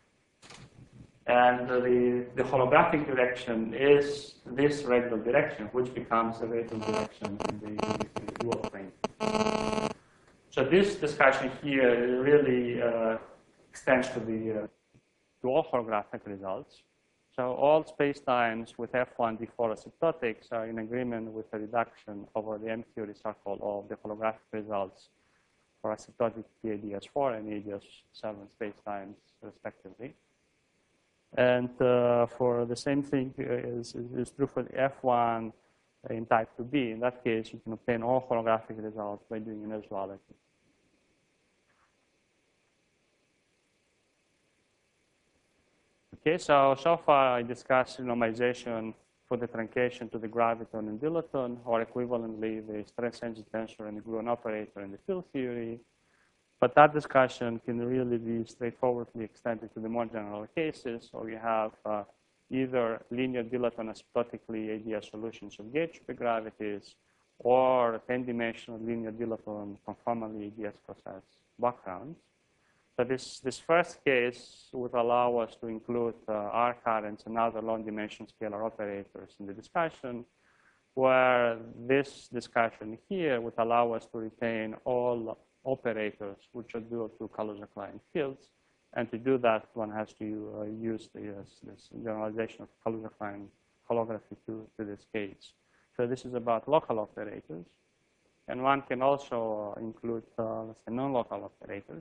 And uh, the, the holographic direction is this radial direction, which becomes the radial direction in the, in the dual frame. So this discussion here really uh, extends to the uh, to all holographic results. So all spacetimes with F one D four asymptotics are in agreement with the reduction over the M-theory circle of the holographic results for asymptotic A D S four and A D S seven spacetimes, respectively. And uh, for the same thing is, is true for the F one in type two B. In that case, you can obtain all holographic results by doing inertiality. Okay, so, so far I discussed normalization for the truncation to the graviton and dilaton, or equivalently the stress energy tensor and the gluon operator in the field theory. But that discussion can really be straightforwardly extended to the more general cases, where you have uh, either linear dilaton asymptotically A D S solutions of gauge gravities, or ten-dimensional linear dilaton conformally A D S process backgrounds. So this, this first case would allow us to include uh, R currents and other long-dimension scalar operators in the discussion, where this discussion here would allow us to retain all operators which are due to Kaluza-Klein fields. And to do that, one has to uh, use the, uh, this generalization of Kaluza-Klein holography to, to this case. So this is about local operators. And one can also uh, include, uh, let's say, non-local operators.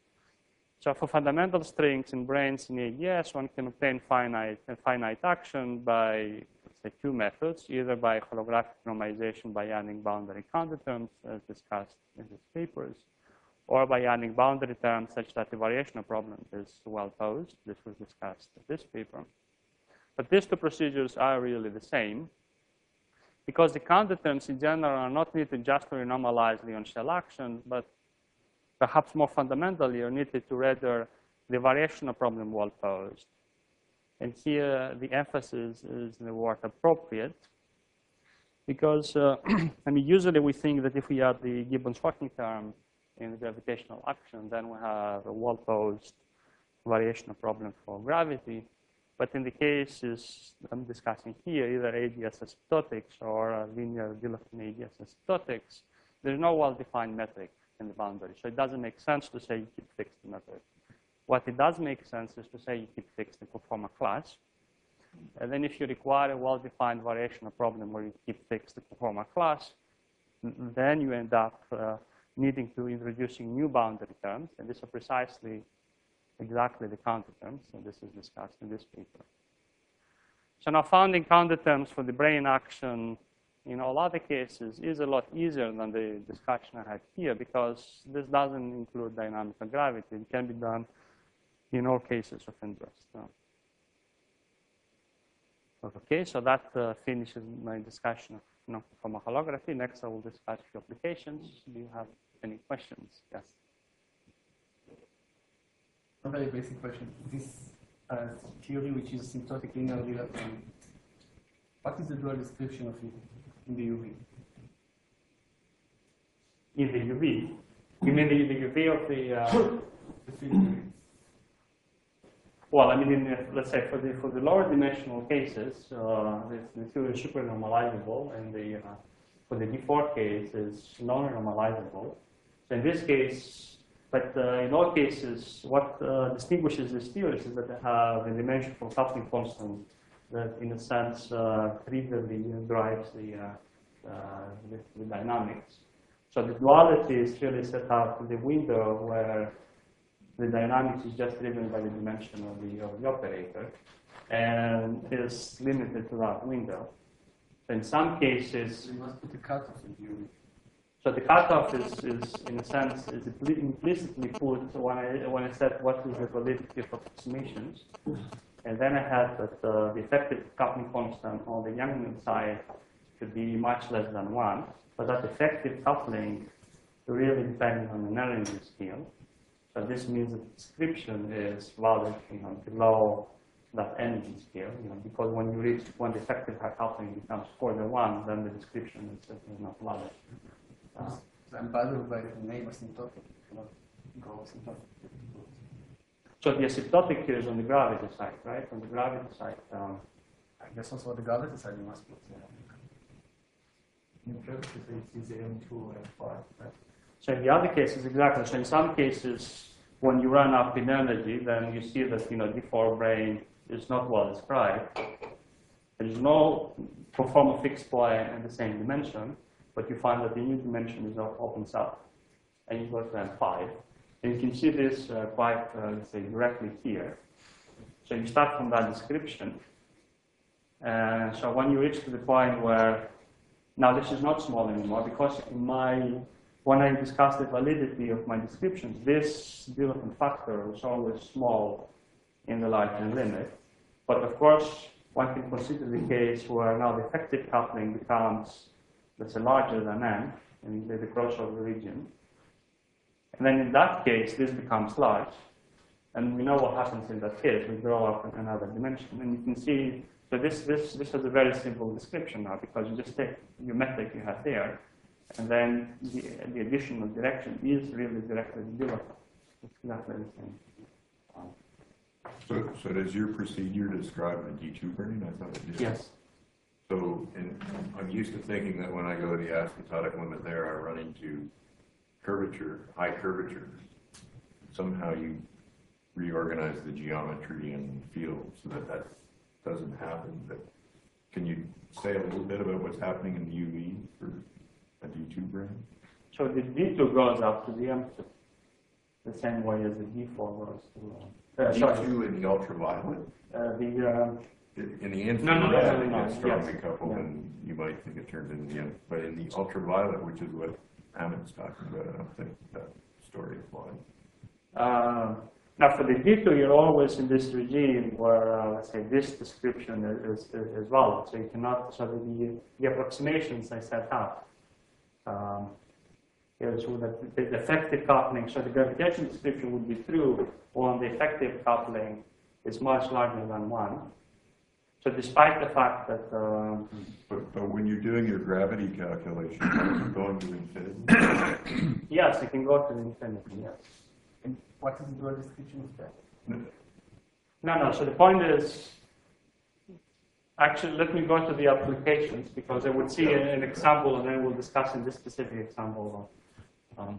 So for fundamental strings in branes in A D S, one can obtain finite, uh, finite action by, let's say, two methods, either by holographic normalization by adding boundary counterterms, as discussed in these papers, or by adding boundary terms such that the variational problem is well posed. This was discussed in this paper. But these two procedures are really the same, because the counterterms in general are not needed just to renormalize Leon shell action, but perhaps more fundamentally are needed to render the variational problem well posed. And here the emphasis is the word appropriate, because uh, I mean, usually we think that if we add the Gibbons working term in the gravitational action, then we have a well posed variational problem for gravity. But in the cases I'm discussing here, either A D S asymptotics or uh, linear dilaton A D S asymptotics, there's no well-defined metric in the boundary. So it doesn't make sense to say you keep fixed the metric. What it does make sense is to say you keep fixed the conformal class. And then if you require a well-defined variational problem where you keep fixed the conformal class, then you end up uh, needing to introducing new boundary terms. And these are precisely exactly the counter terms. And this is discussed in this paper. So now finding counter terms for the brane action in all other cases is a lot easier than the discussion I had here, because this doesn't include dynamical gravity. It can be done in all cases of interest. So. Okay, so that uh, finishes my discussion of you know, pharmacolography. Next, I will discuss a few applications. Do you have any questions? Yes. A very basic question. This uh, theory, which is asymptotic linear dilaton, what is the dual description of it in the U V? In the U V? You mean the, the U V of the... Uh, the field theory. Well, I mean, in the, let's say for the for the lower dimensional cases, uh, the, the theory is super normalizable, and the uh, for the D four case is non-normalizable. So in this case, but uh, in all cases, what uh, distinguishes these theories is that they have a dimensional coupling constant that, in a sense, uh, trivially drives the, uh, uh, the, the dynamics. So the duality is really set up in the window where the dynamics is just driven by the dimension of the, of the operator and is limited to that window. So in some cases, You must put the cutoff in U V. so the cutoff is, is in a sense, is implicitly put when I, when I said what is the validity of approximations. And then I had that uh, the effective coupling constant on the Youngman side should be much less than one, but that effective coupling really depends on an energy scale. So this means that the description is valid, you know, below that energy scale, you know, because when you reach when the effective coupling becomes four to one, then the description is certainly not valid. Uh, And by the way, the name asymptotic, not go asymptotic. so the asymptotic here is on the gravity side, right? On the gravity side. Um, I guess also the gravity side you must put. In practice, it's zero and two and five, right? So in the other cases, exactly. So in some cases, when you run up in energy, then you see that, you know, D four brane is not well described. There is no perform a fixed point in the same dimension, but you find that the new dimension is opens up, and you go to M five. And you can see this uh, quite, uh, let's say, directly here. So you start from that description. And so when you reach to the point where, now this is not small anymore, because in my, when I discuss the validity of my descriptions, this development factor is always small in the Leibniz limit. But of course, one can consider the case where now the effective coupling becomes, let's say, larger than n in the, the crossover region. And then in that case, this becomes large. And we know what happens in that case. We grow up in another dimension. And you can see, so this, this, this has a very simple description now, because you just take your metric you have there, and then the, the additional direction is really directly developed. It's exactly the same. Um, So, so does your procedure describe a D two brane? I thought it did. yes. So, and I'm used to thinking that when I go to the asymptotic limit there, I run into curvature, high curvature. Somehow you reorganize the geometry and field so that that doesn't happen. But can you say a little bit about what's happening in the U V for a D two brane? So the D two goes up to the M two, the same way as the D four goes to uh, D sorry, two in the ultraviolet? uh, the um, In the infrared, No, no, no, no, it no, gets strongly yes. coupled, Yeah. and you might think it turns into the end. But in the ultraviolet, which is what Hammond's talking about, I don't think that story applies. Uh, now, for the D two, you're always in this regime where, uh, let's say, this description is, is, is valid. So you cannot, so the, the approximations I set up um, is with the, the effective coupling. So the gravitation description would be true when the effective coupling is much larger than one. So despite the fact that um, But, but when you're doing your gravity calculation, are you going to infinity? yes, it can go to the infinity, yes. And what is the dual description of that? No, no, so the point is, actually, let me go to the applications, because I would see an example, and then we'll discuss in this specific example. Um,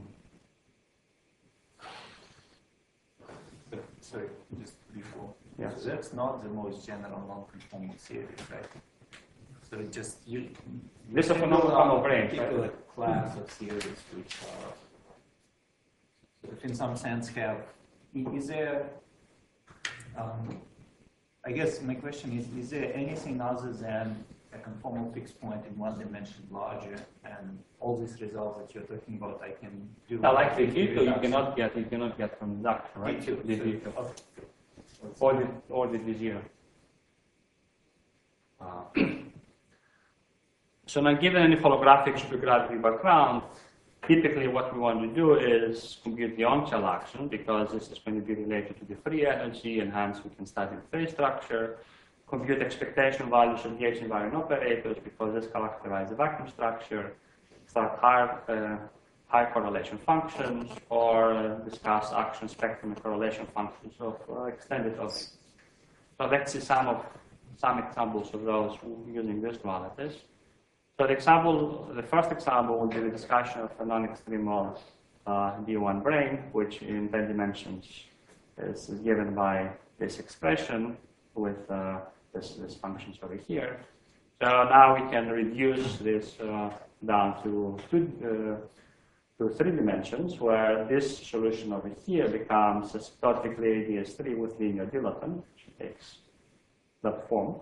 Sorry, just before. Yes. So that's not the most general non-conformal series, right? So it just you. This is a you non-conformal have a brane, particular right? class of series which are, sort of in some sense, have. Is there? Um, I guess my question is: is there anything other than a conformal fixed point in one dimension larger, and all these results that you're talking about, I can do? Now, like the with D two, you reduction? cannot get, you cannot get from induction, right? D two, The so- D two. okay. Or the, or the D zero. So now, given any holographic supergravity background, typically what we want to do is compute the on-shell action, because this is going to be related to the free energy, and hence we can study the phase structure, compute expectation values of the H-invariant operators, because this characterizes the vacuum structure, start higher, uh, high correlation functions, or uh, discuss action spectrum and correlation functions of uh, extended objects. So let's see some of some examples of those using these dualities. So the example, the first example will be the discussion of a non-extremal uh, D one brane, which in ten dimensions is, is given by this expression with uh, this, this functions over here. So now we can reduce this uh, down to two, uh, to three dimensions, where this solution over here becomes asymptotically A D S three with linear dilaton, which takes that form.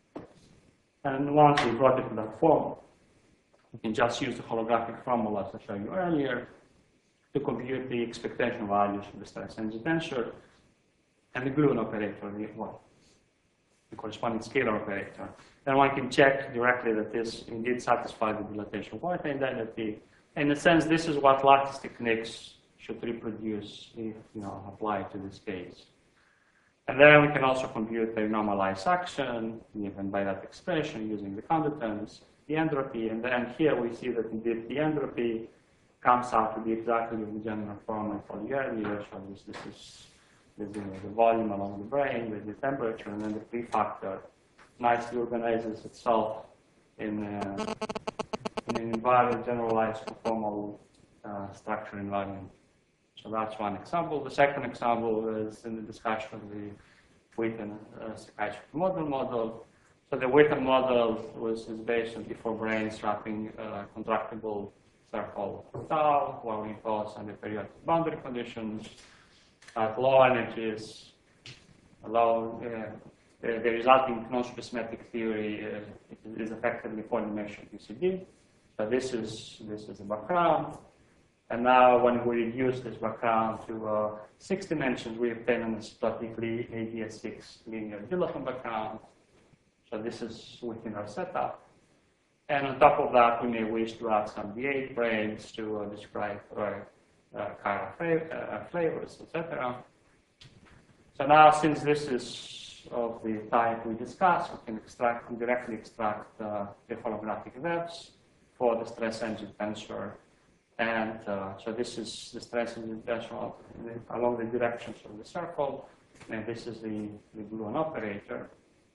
And once we brought it to that form, we can just use the holographic formula as I showed you earlier to compute the expectation values of the stress energy tensor and the gluon operator, the, well, the corresponding scalar operator. Then one can check directly that this indeed satisfies the dilatation White identity. In a sense, this is what lattice techniques should reproduce if you know applied to this case. And then we can also compute the normalized action given by that expression using the conductance, the entropy, and then here we see that indeed the entropy comes out to be exactly the general form I told you earlier. So this, this is this, you know, the volume along the brain with the temperature, and then the prefactor nicely organizes itself in, uh, in an invariant generalized conformal uh, structure environment. So that's one example. The second example is in the discussion of the Witten uh, psychiatric model model. So the Witten model was is based on D four branes wrapping uh, contractible circle tau, where we impose under periodic boundary conditions at low energies, low. Uh, the, the resulting non-supersymmetric theory uh, is effectively four-dimensional Q C D. So this is this is the background. And now when we reduce this background to uh, six dimensions, we obtain an asymptotically A D S six linear dilaton background. So this is within our setup. And on top of that, we may wish to add some D eight branes to uh, describe uh, uh, chiral uh, flavors, et cetera. So now, since this is of the type we discussed, we can extract, we directly extract uh, the holographic webs for the stress energy tensor. And uh, so this is the stress energy tensor along the directions of the circle, and this is the, the gluon operator.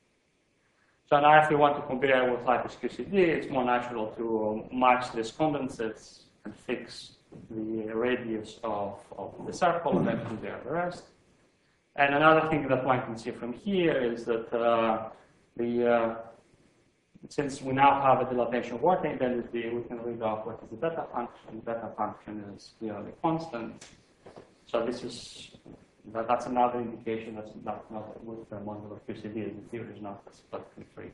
So now if we want to compare with lattice Q C D, it's more natural to match these condensates and fix the radius of, of the circle and then compare the rest. And another thing that one can see from here is that uh, the uh, since we now have a dilatation Ward identity, we can read off what is the beta function. The beta function is clearly constant. So this is that, that's another indication that's not, not with the model of Q C D. The theory is not asymptotically free.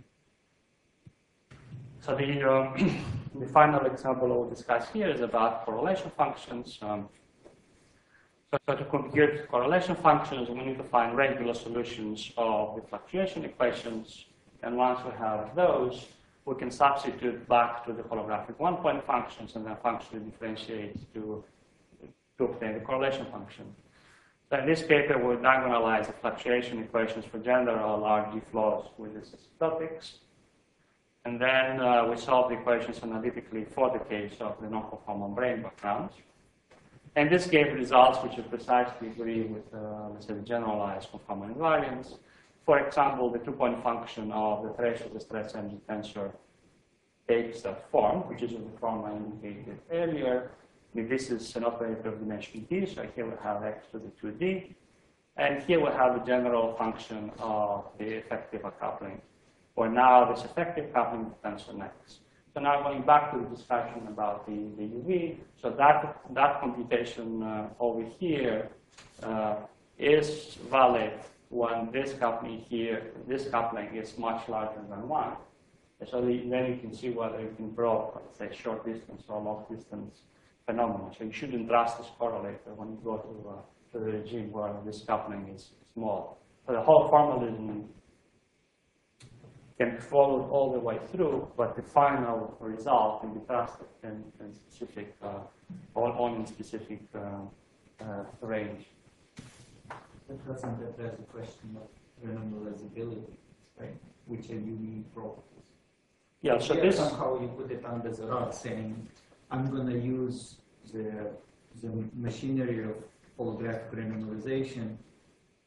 So the uh, the final example we'll discuss here is about correlation functions. Um, so, so to compute correlation functions, we need to find regular solutions of the fluctuation equations. And once we have those, we can substitute back to the holographic one-point functions and then functionally differentiate to, to obtain the correlation function. So in this paper, we diagonalize the fluctuation equations for general R G flows with these asymptotics. And then uh, we solve the equations analytically for the case of the non-conformal brane backgrounds. And this gave results which precisely agree with, uh, let's say, the generalized conformal invariance. For example, the two-point function of the threshold of the stress energy tensor takes that form, which is the form I indicated earlier. I mean, this is an operator of dimension d, so here we have x to the two d. And here we have the general function of the effective coupling, where now this effective coupling depends on x. So now going back to the discussion about the, the U V, so that, that computation uh, over here uh, is valid when this coupling here, this coupling is much larger than one. So the, then you can see whether you can draw, let's say, short distance or long distance phenomena. So you shouldn't drastically correlate when you go to, uh, to the regime where this coupling is small. So the whole formalism can be followed all the way through, but the final result can be trusted in, in specific, uh, or on specific uh, uh, range. That doesn't address the question of renormalizability, right? Which are unique properties. Yeah, so Here this somehow you put it under the rod, saying, I'm going to use the, the machinery of holographic renormalization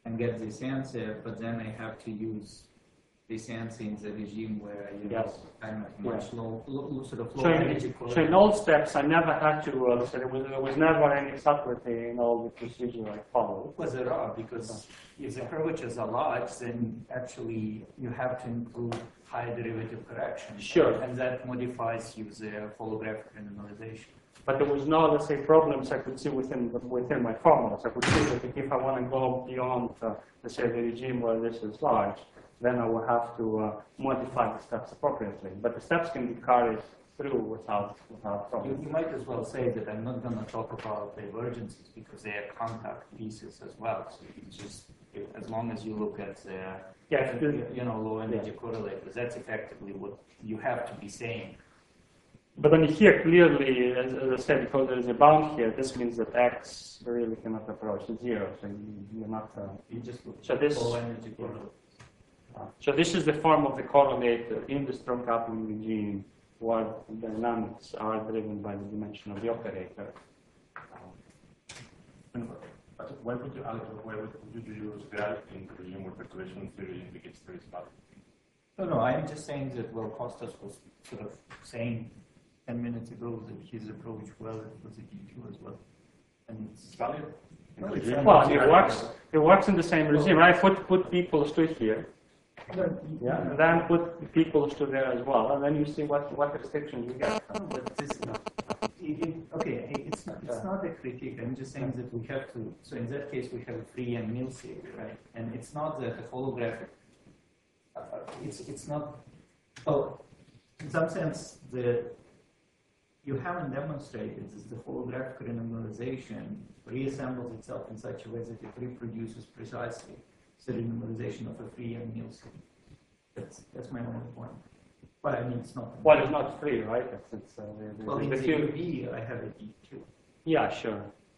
and get this answer, but then I have to use this answer in the regime where you know Yes. I'm at much Yeah. low, low, sort of low So energy. in, so correlation. in all steps, I never had to, uh, so there was, there was never any subtlety in all the procedure I followed. Of course there are, because if the curvatures are large, then actually you have to include high derivative correction. Sure. And that modifies you the holographic minimalization. But there was no, let's say, problems I could see within within my formulas. I could see that if I want to go beyond, uh, let's say, the regime where this is large, then I will have to uh, modify the steps appropriately. But the steps can be carried through without without You, problems. you might as well say that I'm not going to talk about divergences because they are contact pieces as well. So it's just, as long as you look at the, Yeah, if you- you know, low energy correlators, that's effectively what you have to be saying. But then here, clearly, as, as I said, because there is a bound here, this means that x really cannot approach to zero. So you, you're not. Uh, You just look So at this- low energy correlators. uh, so this is the form of the correlator in the strong coupling regime, where the dynamics are driven by the dimension of the operator. But why would you algebra, why would you use gravity in the regime where perturbation theory indicates there is not? No, no, I'm just saying that, well, Kostas was sort of saying ten minutes ago that his approach, well, it was a D two as well. And it's valid. No, it's Regime Well, was it gravity. works. It works in the same regime. I put put people to here, yeah, and then put people to there as well, and then you see what what restrictions you get. No, but this, it, it, okay, it's not, it's not a critique. I'm just saying that we have to, so in that case, we have a free and nil theory, right? And it's not that the holographic, uh, it's, it's not, well, in some sense, the, you haven't demonstrated that the holographic renormalization reassembles itself in such a way that it reproduces precisely the renormalization of a free and nil theory. That's, that's my only point. Well, I mean, it's not. Well, it's not free, right? It's, it's uh, the, the, Well, in the the few- U V, I have a D two. Yeah, sure.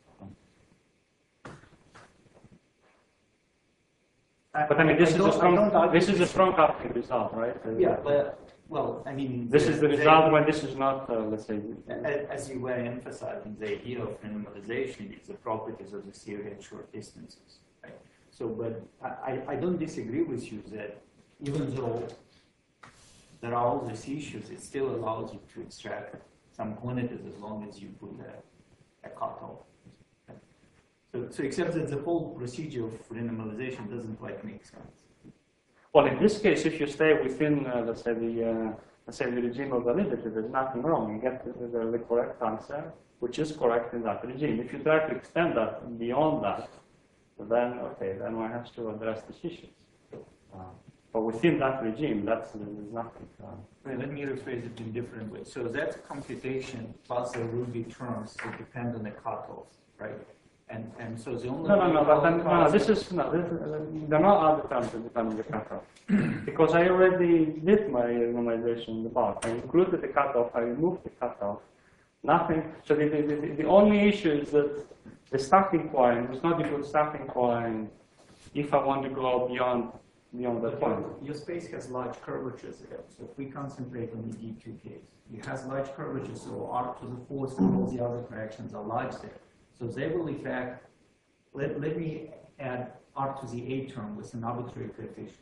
But I mean, this is a don't- I strong don't argue this is a with- strong coupling result, right? Uh, Yeah, but, well, I mean. This is the the- result when this is not, uh, let's say. a- As you were emphasizing, the idea of minimalization is the properties of the theory at short distances. Right? So, but I, I- I don't disagree with you that even though there are all these issues, it still allows you to extract some quantities as long as you put a, a cutoff. Okay? So, so except that the whole procedure of renormalization doesn't quite make sense. Well, in this case, if you stay within, uh, let's say the uh, let's say the regime of validity, there's nothing wrong. You get the, the, the correct answer, which is correct in that regime. If you try to extend that beyond that, then okay, then one has to address these issues. Uh, but within that regime, that's there's nothing. Uh, Wait, let me rephrase it in a different way. So that's computation, plus there will be terms that depend on the cutoff, right? And and so the only No, no, no, but then, no, no, cutoff- this is, no, this is, uh, there are no other terms that depend on the cutoff. Because I already did my normalization in the box. I included the cutoff, I removed the cutoff. Nothing, so the, the, the, the only issue is that the starting point was not a good starting point if I want to go beyond, beyond that point. Your space has large curvatures there. So if we concentrate on the D two case, it has large curvatures, so R to the fourth and all the other corrections are large there. So they will effect, let, let me add R to the A term with an arbitrary coefficient.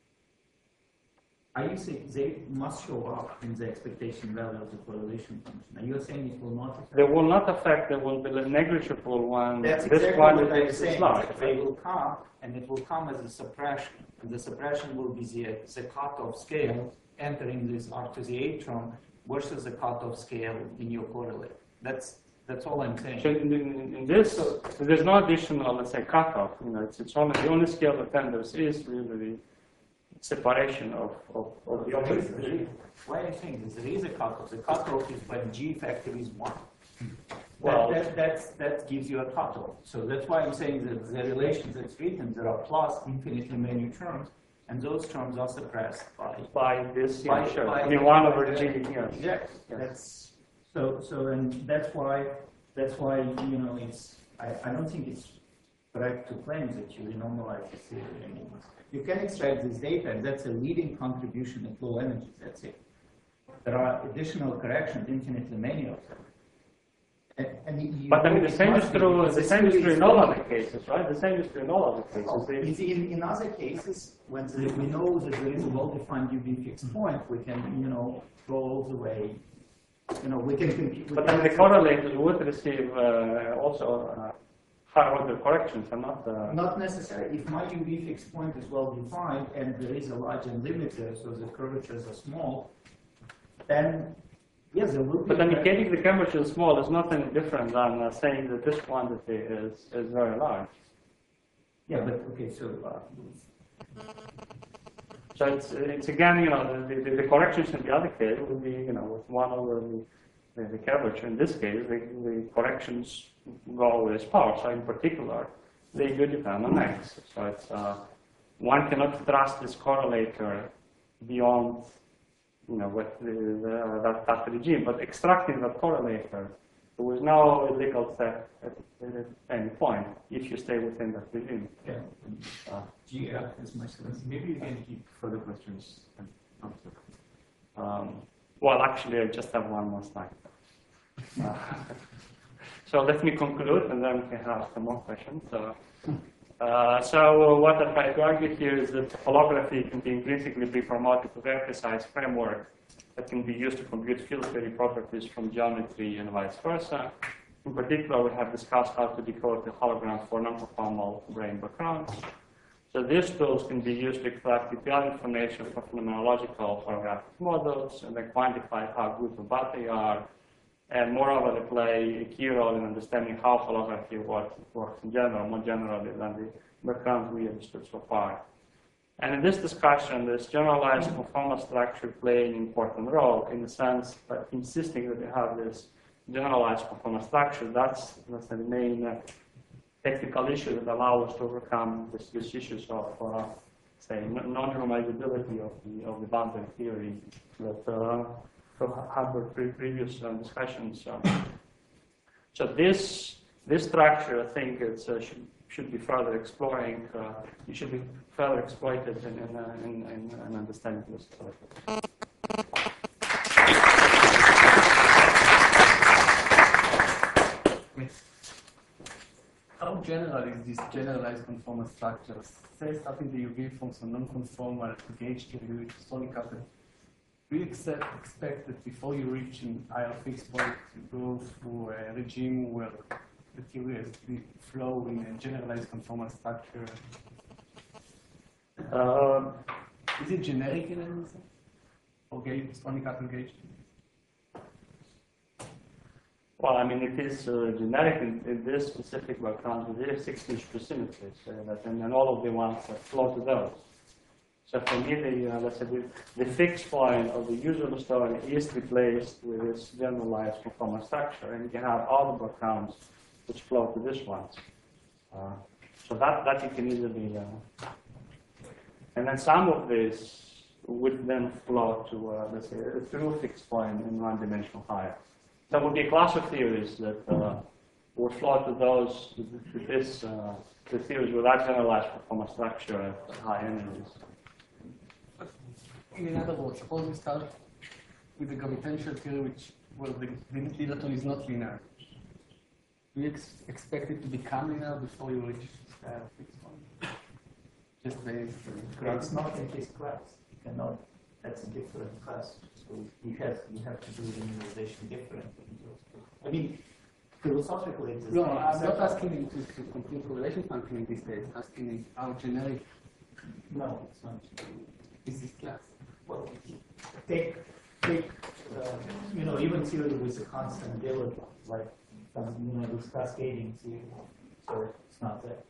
Are you saying they must show up in the expectation value of the correlation function? Are you saying it will not affect? They will not affect, they will be negligible when That's this exactly quantity what I'm is saying. large. They will come, and it will come as a suppression. And the suppression will be the, the cutoff scale entering this R to the A term versus the cutoff scale in your correlate. That's that's all I'm saying. So in, in, in this, there's no additional, let's say, cutoff. You know, it's, it's only the only scale that enters is really the separation of, of, of the There is- operators. there is- Why I think this? There is a cutoff. The cutoff is when G factor is one. Well- that, that, that's, that gives you a cutoff. So that's why I'm saying that the relation that's written, there are plus infinitely many terms, and those terms are suppressed by. By this, By- yeah, sure. by- I mean, one over by- G, yes. Yes, that's, so, so, and that's why, that's why, you know, it's, I, I don't think it's correct to claim that you renormalize the theory. I mean, you can extract this data, and that's a leading contribution at low energies, that's it. There are additional corrections, infinitely many of them. And, and you But I mean, the it same is must be, true. because The it's same is really true in all small. other cases, right? The same is true in all other cases. Oh, They- in, in, in other cases, when the, we know that there is a well-defined U V fixed point, we can, you know, go all the way. You know, we can compute. we But can- then the correlators would receive uh, also uh, higher order corrections and not. Uh, Not necessarily. If my U V fixed point is well defined and there is a large limiter, so the curvatures are small, then yes, there will be. But a- indicating the curvature is small is not any different than uh, saying that this quantity is, is very large. Yeah, but okay, so uh, So it's, it's again, you know, the, the, the corrections in the other case would be, you know, with one over the, the, the curvature. In this case, the, the corrections go with power. So in particular, they do depend on X. So it's, uh, one cannot trust this correlator beyond, you know, what the, the, that, that regime. But extracting that correlator, there was no illegal step at, at any point if you stay within that regime. yeah. Uh, G F is my solution. Maybe you can keep further questions. and answer. Um, well, actually, I just have one more slide. Uh, so let me conclude, and then we can have some more questions. So, uh, so what I try to argue here is that holography can be intrinsically be promoted to very precise framework that can be used to compute field theory properties from geometry and vice versa. In particular, we have discussed how to decode the hologram for non-conformal brane backgrounds. So these tools can be used to extract detailed information from phenomenological holographic models and then quantify how good or bad they are. And moreover, they play a key role in understanding how holography works, works in general, more generally than the backgrounds we understood so far. And in this discussion, this generalized conformal structure play an important role in the sense that insisting that we have this generalized conformal structure, that's, that's the main uh, technical issue that allow us to overcome this, these issues of, uh, say, non-normalizability of the, of the boundary theory that uh, had the pre previous uh, discussions. Uh, so this this structure, I think, it's, uh, should should be further exploring. Uh, it should be further exploited in in, uh, in, in, in understanding this. How general is this generalized conformal structure? Say starting the U V from some non-conformal gauge to the sonic couple. Do you accept, expect that before you reach an I R fixed point, you go through a regime where the theory has to flow in a generalized conformal structure? Uh, Is it generic in any sense? Or gauge, sonic couple gauge? Well, I mean, it is uh, generic in, in this specific background. There are six-inch precimetries, uh, that, and then all of the ones that flow to those. So for me, the, uh, let's say the, the fixed point of the usual story is replaced with this generalized conformal structure, and you can have all the backgrounds which flow to this one. Uh, so that, that you can easily, uh, and then some of this would then flow to, uh, let's say, a true fixed point in one dimensional higher. There would be a class of theories that uh, would flow to those, to this, uh, the theories without generalized conformal structure at high energies. In other words, suppose we start with the gravitational theory, which where the, the dilaton is not linear. Do you ex expect it to become linear before you reach uh, fixed point? Just based on It's not in his class. You cannot. That's a different class. So you have you have to do the normalization differently. I mean, philosophically, it's the No, same, I'm not except- asking him to, to compute correlation function in this case. Asking him how generic No, it's not. is this class. Well, take take uh, you know, even theory with a constant dilaton, like um, you know, this cascading theory. So it's not there.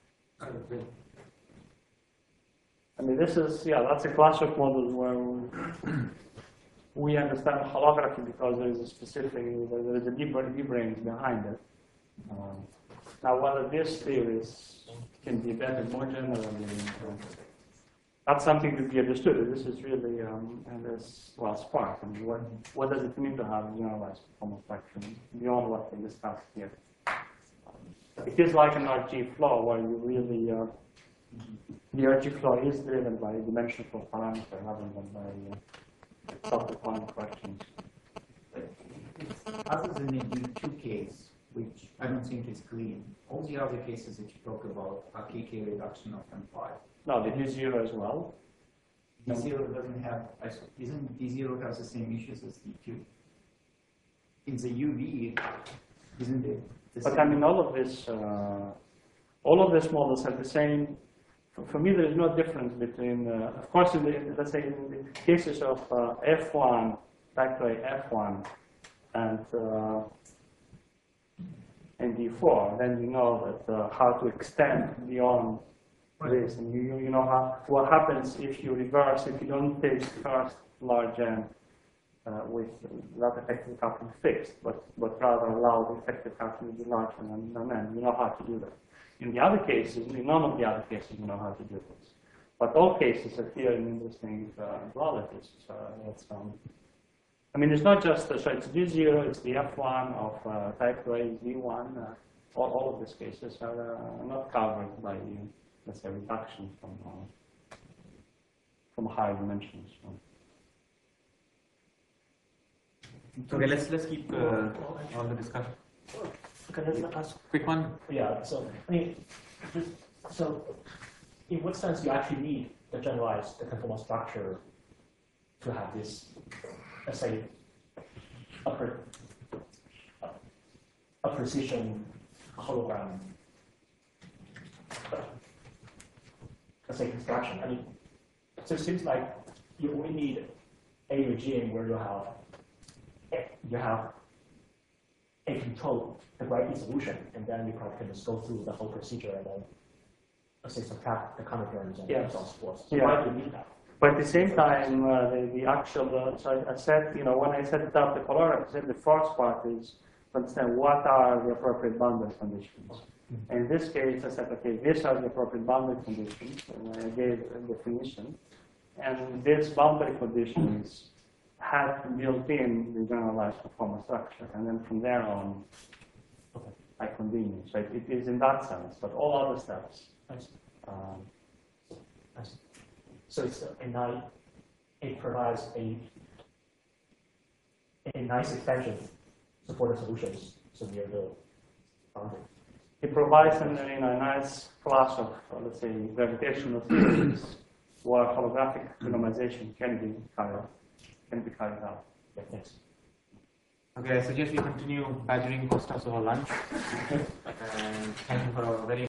I mean, this is, yeah, that's a class of models where we, we understand holography because there is a specific, there is a deeper brains behind it. Um, now, whether these theories can be embedded more generally, uh, that's something to be understood. This is really, um, and this, well, spark. I mean, what, what does it mean to have a generalized conformal structure beyond what we discussed here? It is like an R G flow where you really, uh, the R G flow is driven by a dimensional parameter rather than by uh, self-defined questions. other than the U two case, which I don't think is clean, all the other cases that you talk about are K K reduction of M five. No, the D zero as well. D zero doesn't have, I s- isn't D zero has the same issues as D two? In the U V, isn't it? the But same? I mean, all of this, uh, all of these models have the same. For, for me, there is no difference between, uh, of course, in the, let's say in the cases of uh, F one, factor F one, and uh, and D four, then you know that uh, how to extend beyond this, and you you know how what happens if you reverse, if you don't take first large n uh, with that effective coupling fixed, but but rather allow the effective coupling to be larger than than n. You know how to do that. In the other cases, in none of the other cases, you know how to do this. But all cases appear in interesting uh, dualities. So that's, um, I mean, it's not just, uh, so it's D zero, it's the F one of uh, type two A, it's D one. Uh, all, all of these cases are uh, not covered by, uh, let's say, reduction from, uh, from higher dimensions. So. Okay, let's let's keep uh, all the discussion. Okay, let's ask. Quick one. Yeah, so, I mean, just, so, in what sense do you actually need the generalized, the conformal structure to have this, let's say, a, pre, a precision hologram, let's say, construction? I mean, so it seems like you only need a regime where you have, you have a control, the right solution, and then you probably can just go through the whole procedure and then, let's say, subtract the counterterms and Yes. so forth. So Yeah. why do you need that? But at the same time, uh, the, the actual, uh, so I, I said, you know, when I set it up the polar, I said the first part is to understand what are the appropriate boundary conditions. And in this case, I said, okay, these are the appropriate boundary conditions, and I gave a definition. And this boundary conditions had built in the generalized conformal structure, and then from there on, Okay. I continue. So it, it is in that sense, but all other steps. I see. Um, I see. So it's a, a nice, it provides a, a nice extension to support the solutions so near the boundary. It provides an, you know, a nice class of, uh, let's say, gravitational theories where holographic minimization can be carried out. Can be carried out. Yeah, thanks. Okay, I suggest we continue badgering Costa for lunch. And thank you for a very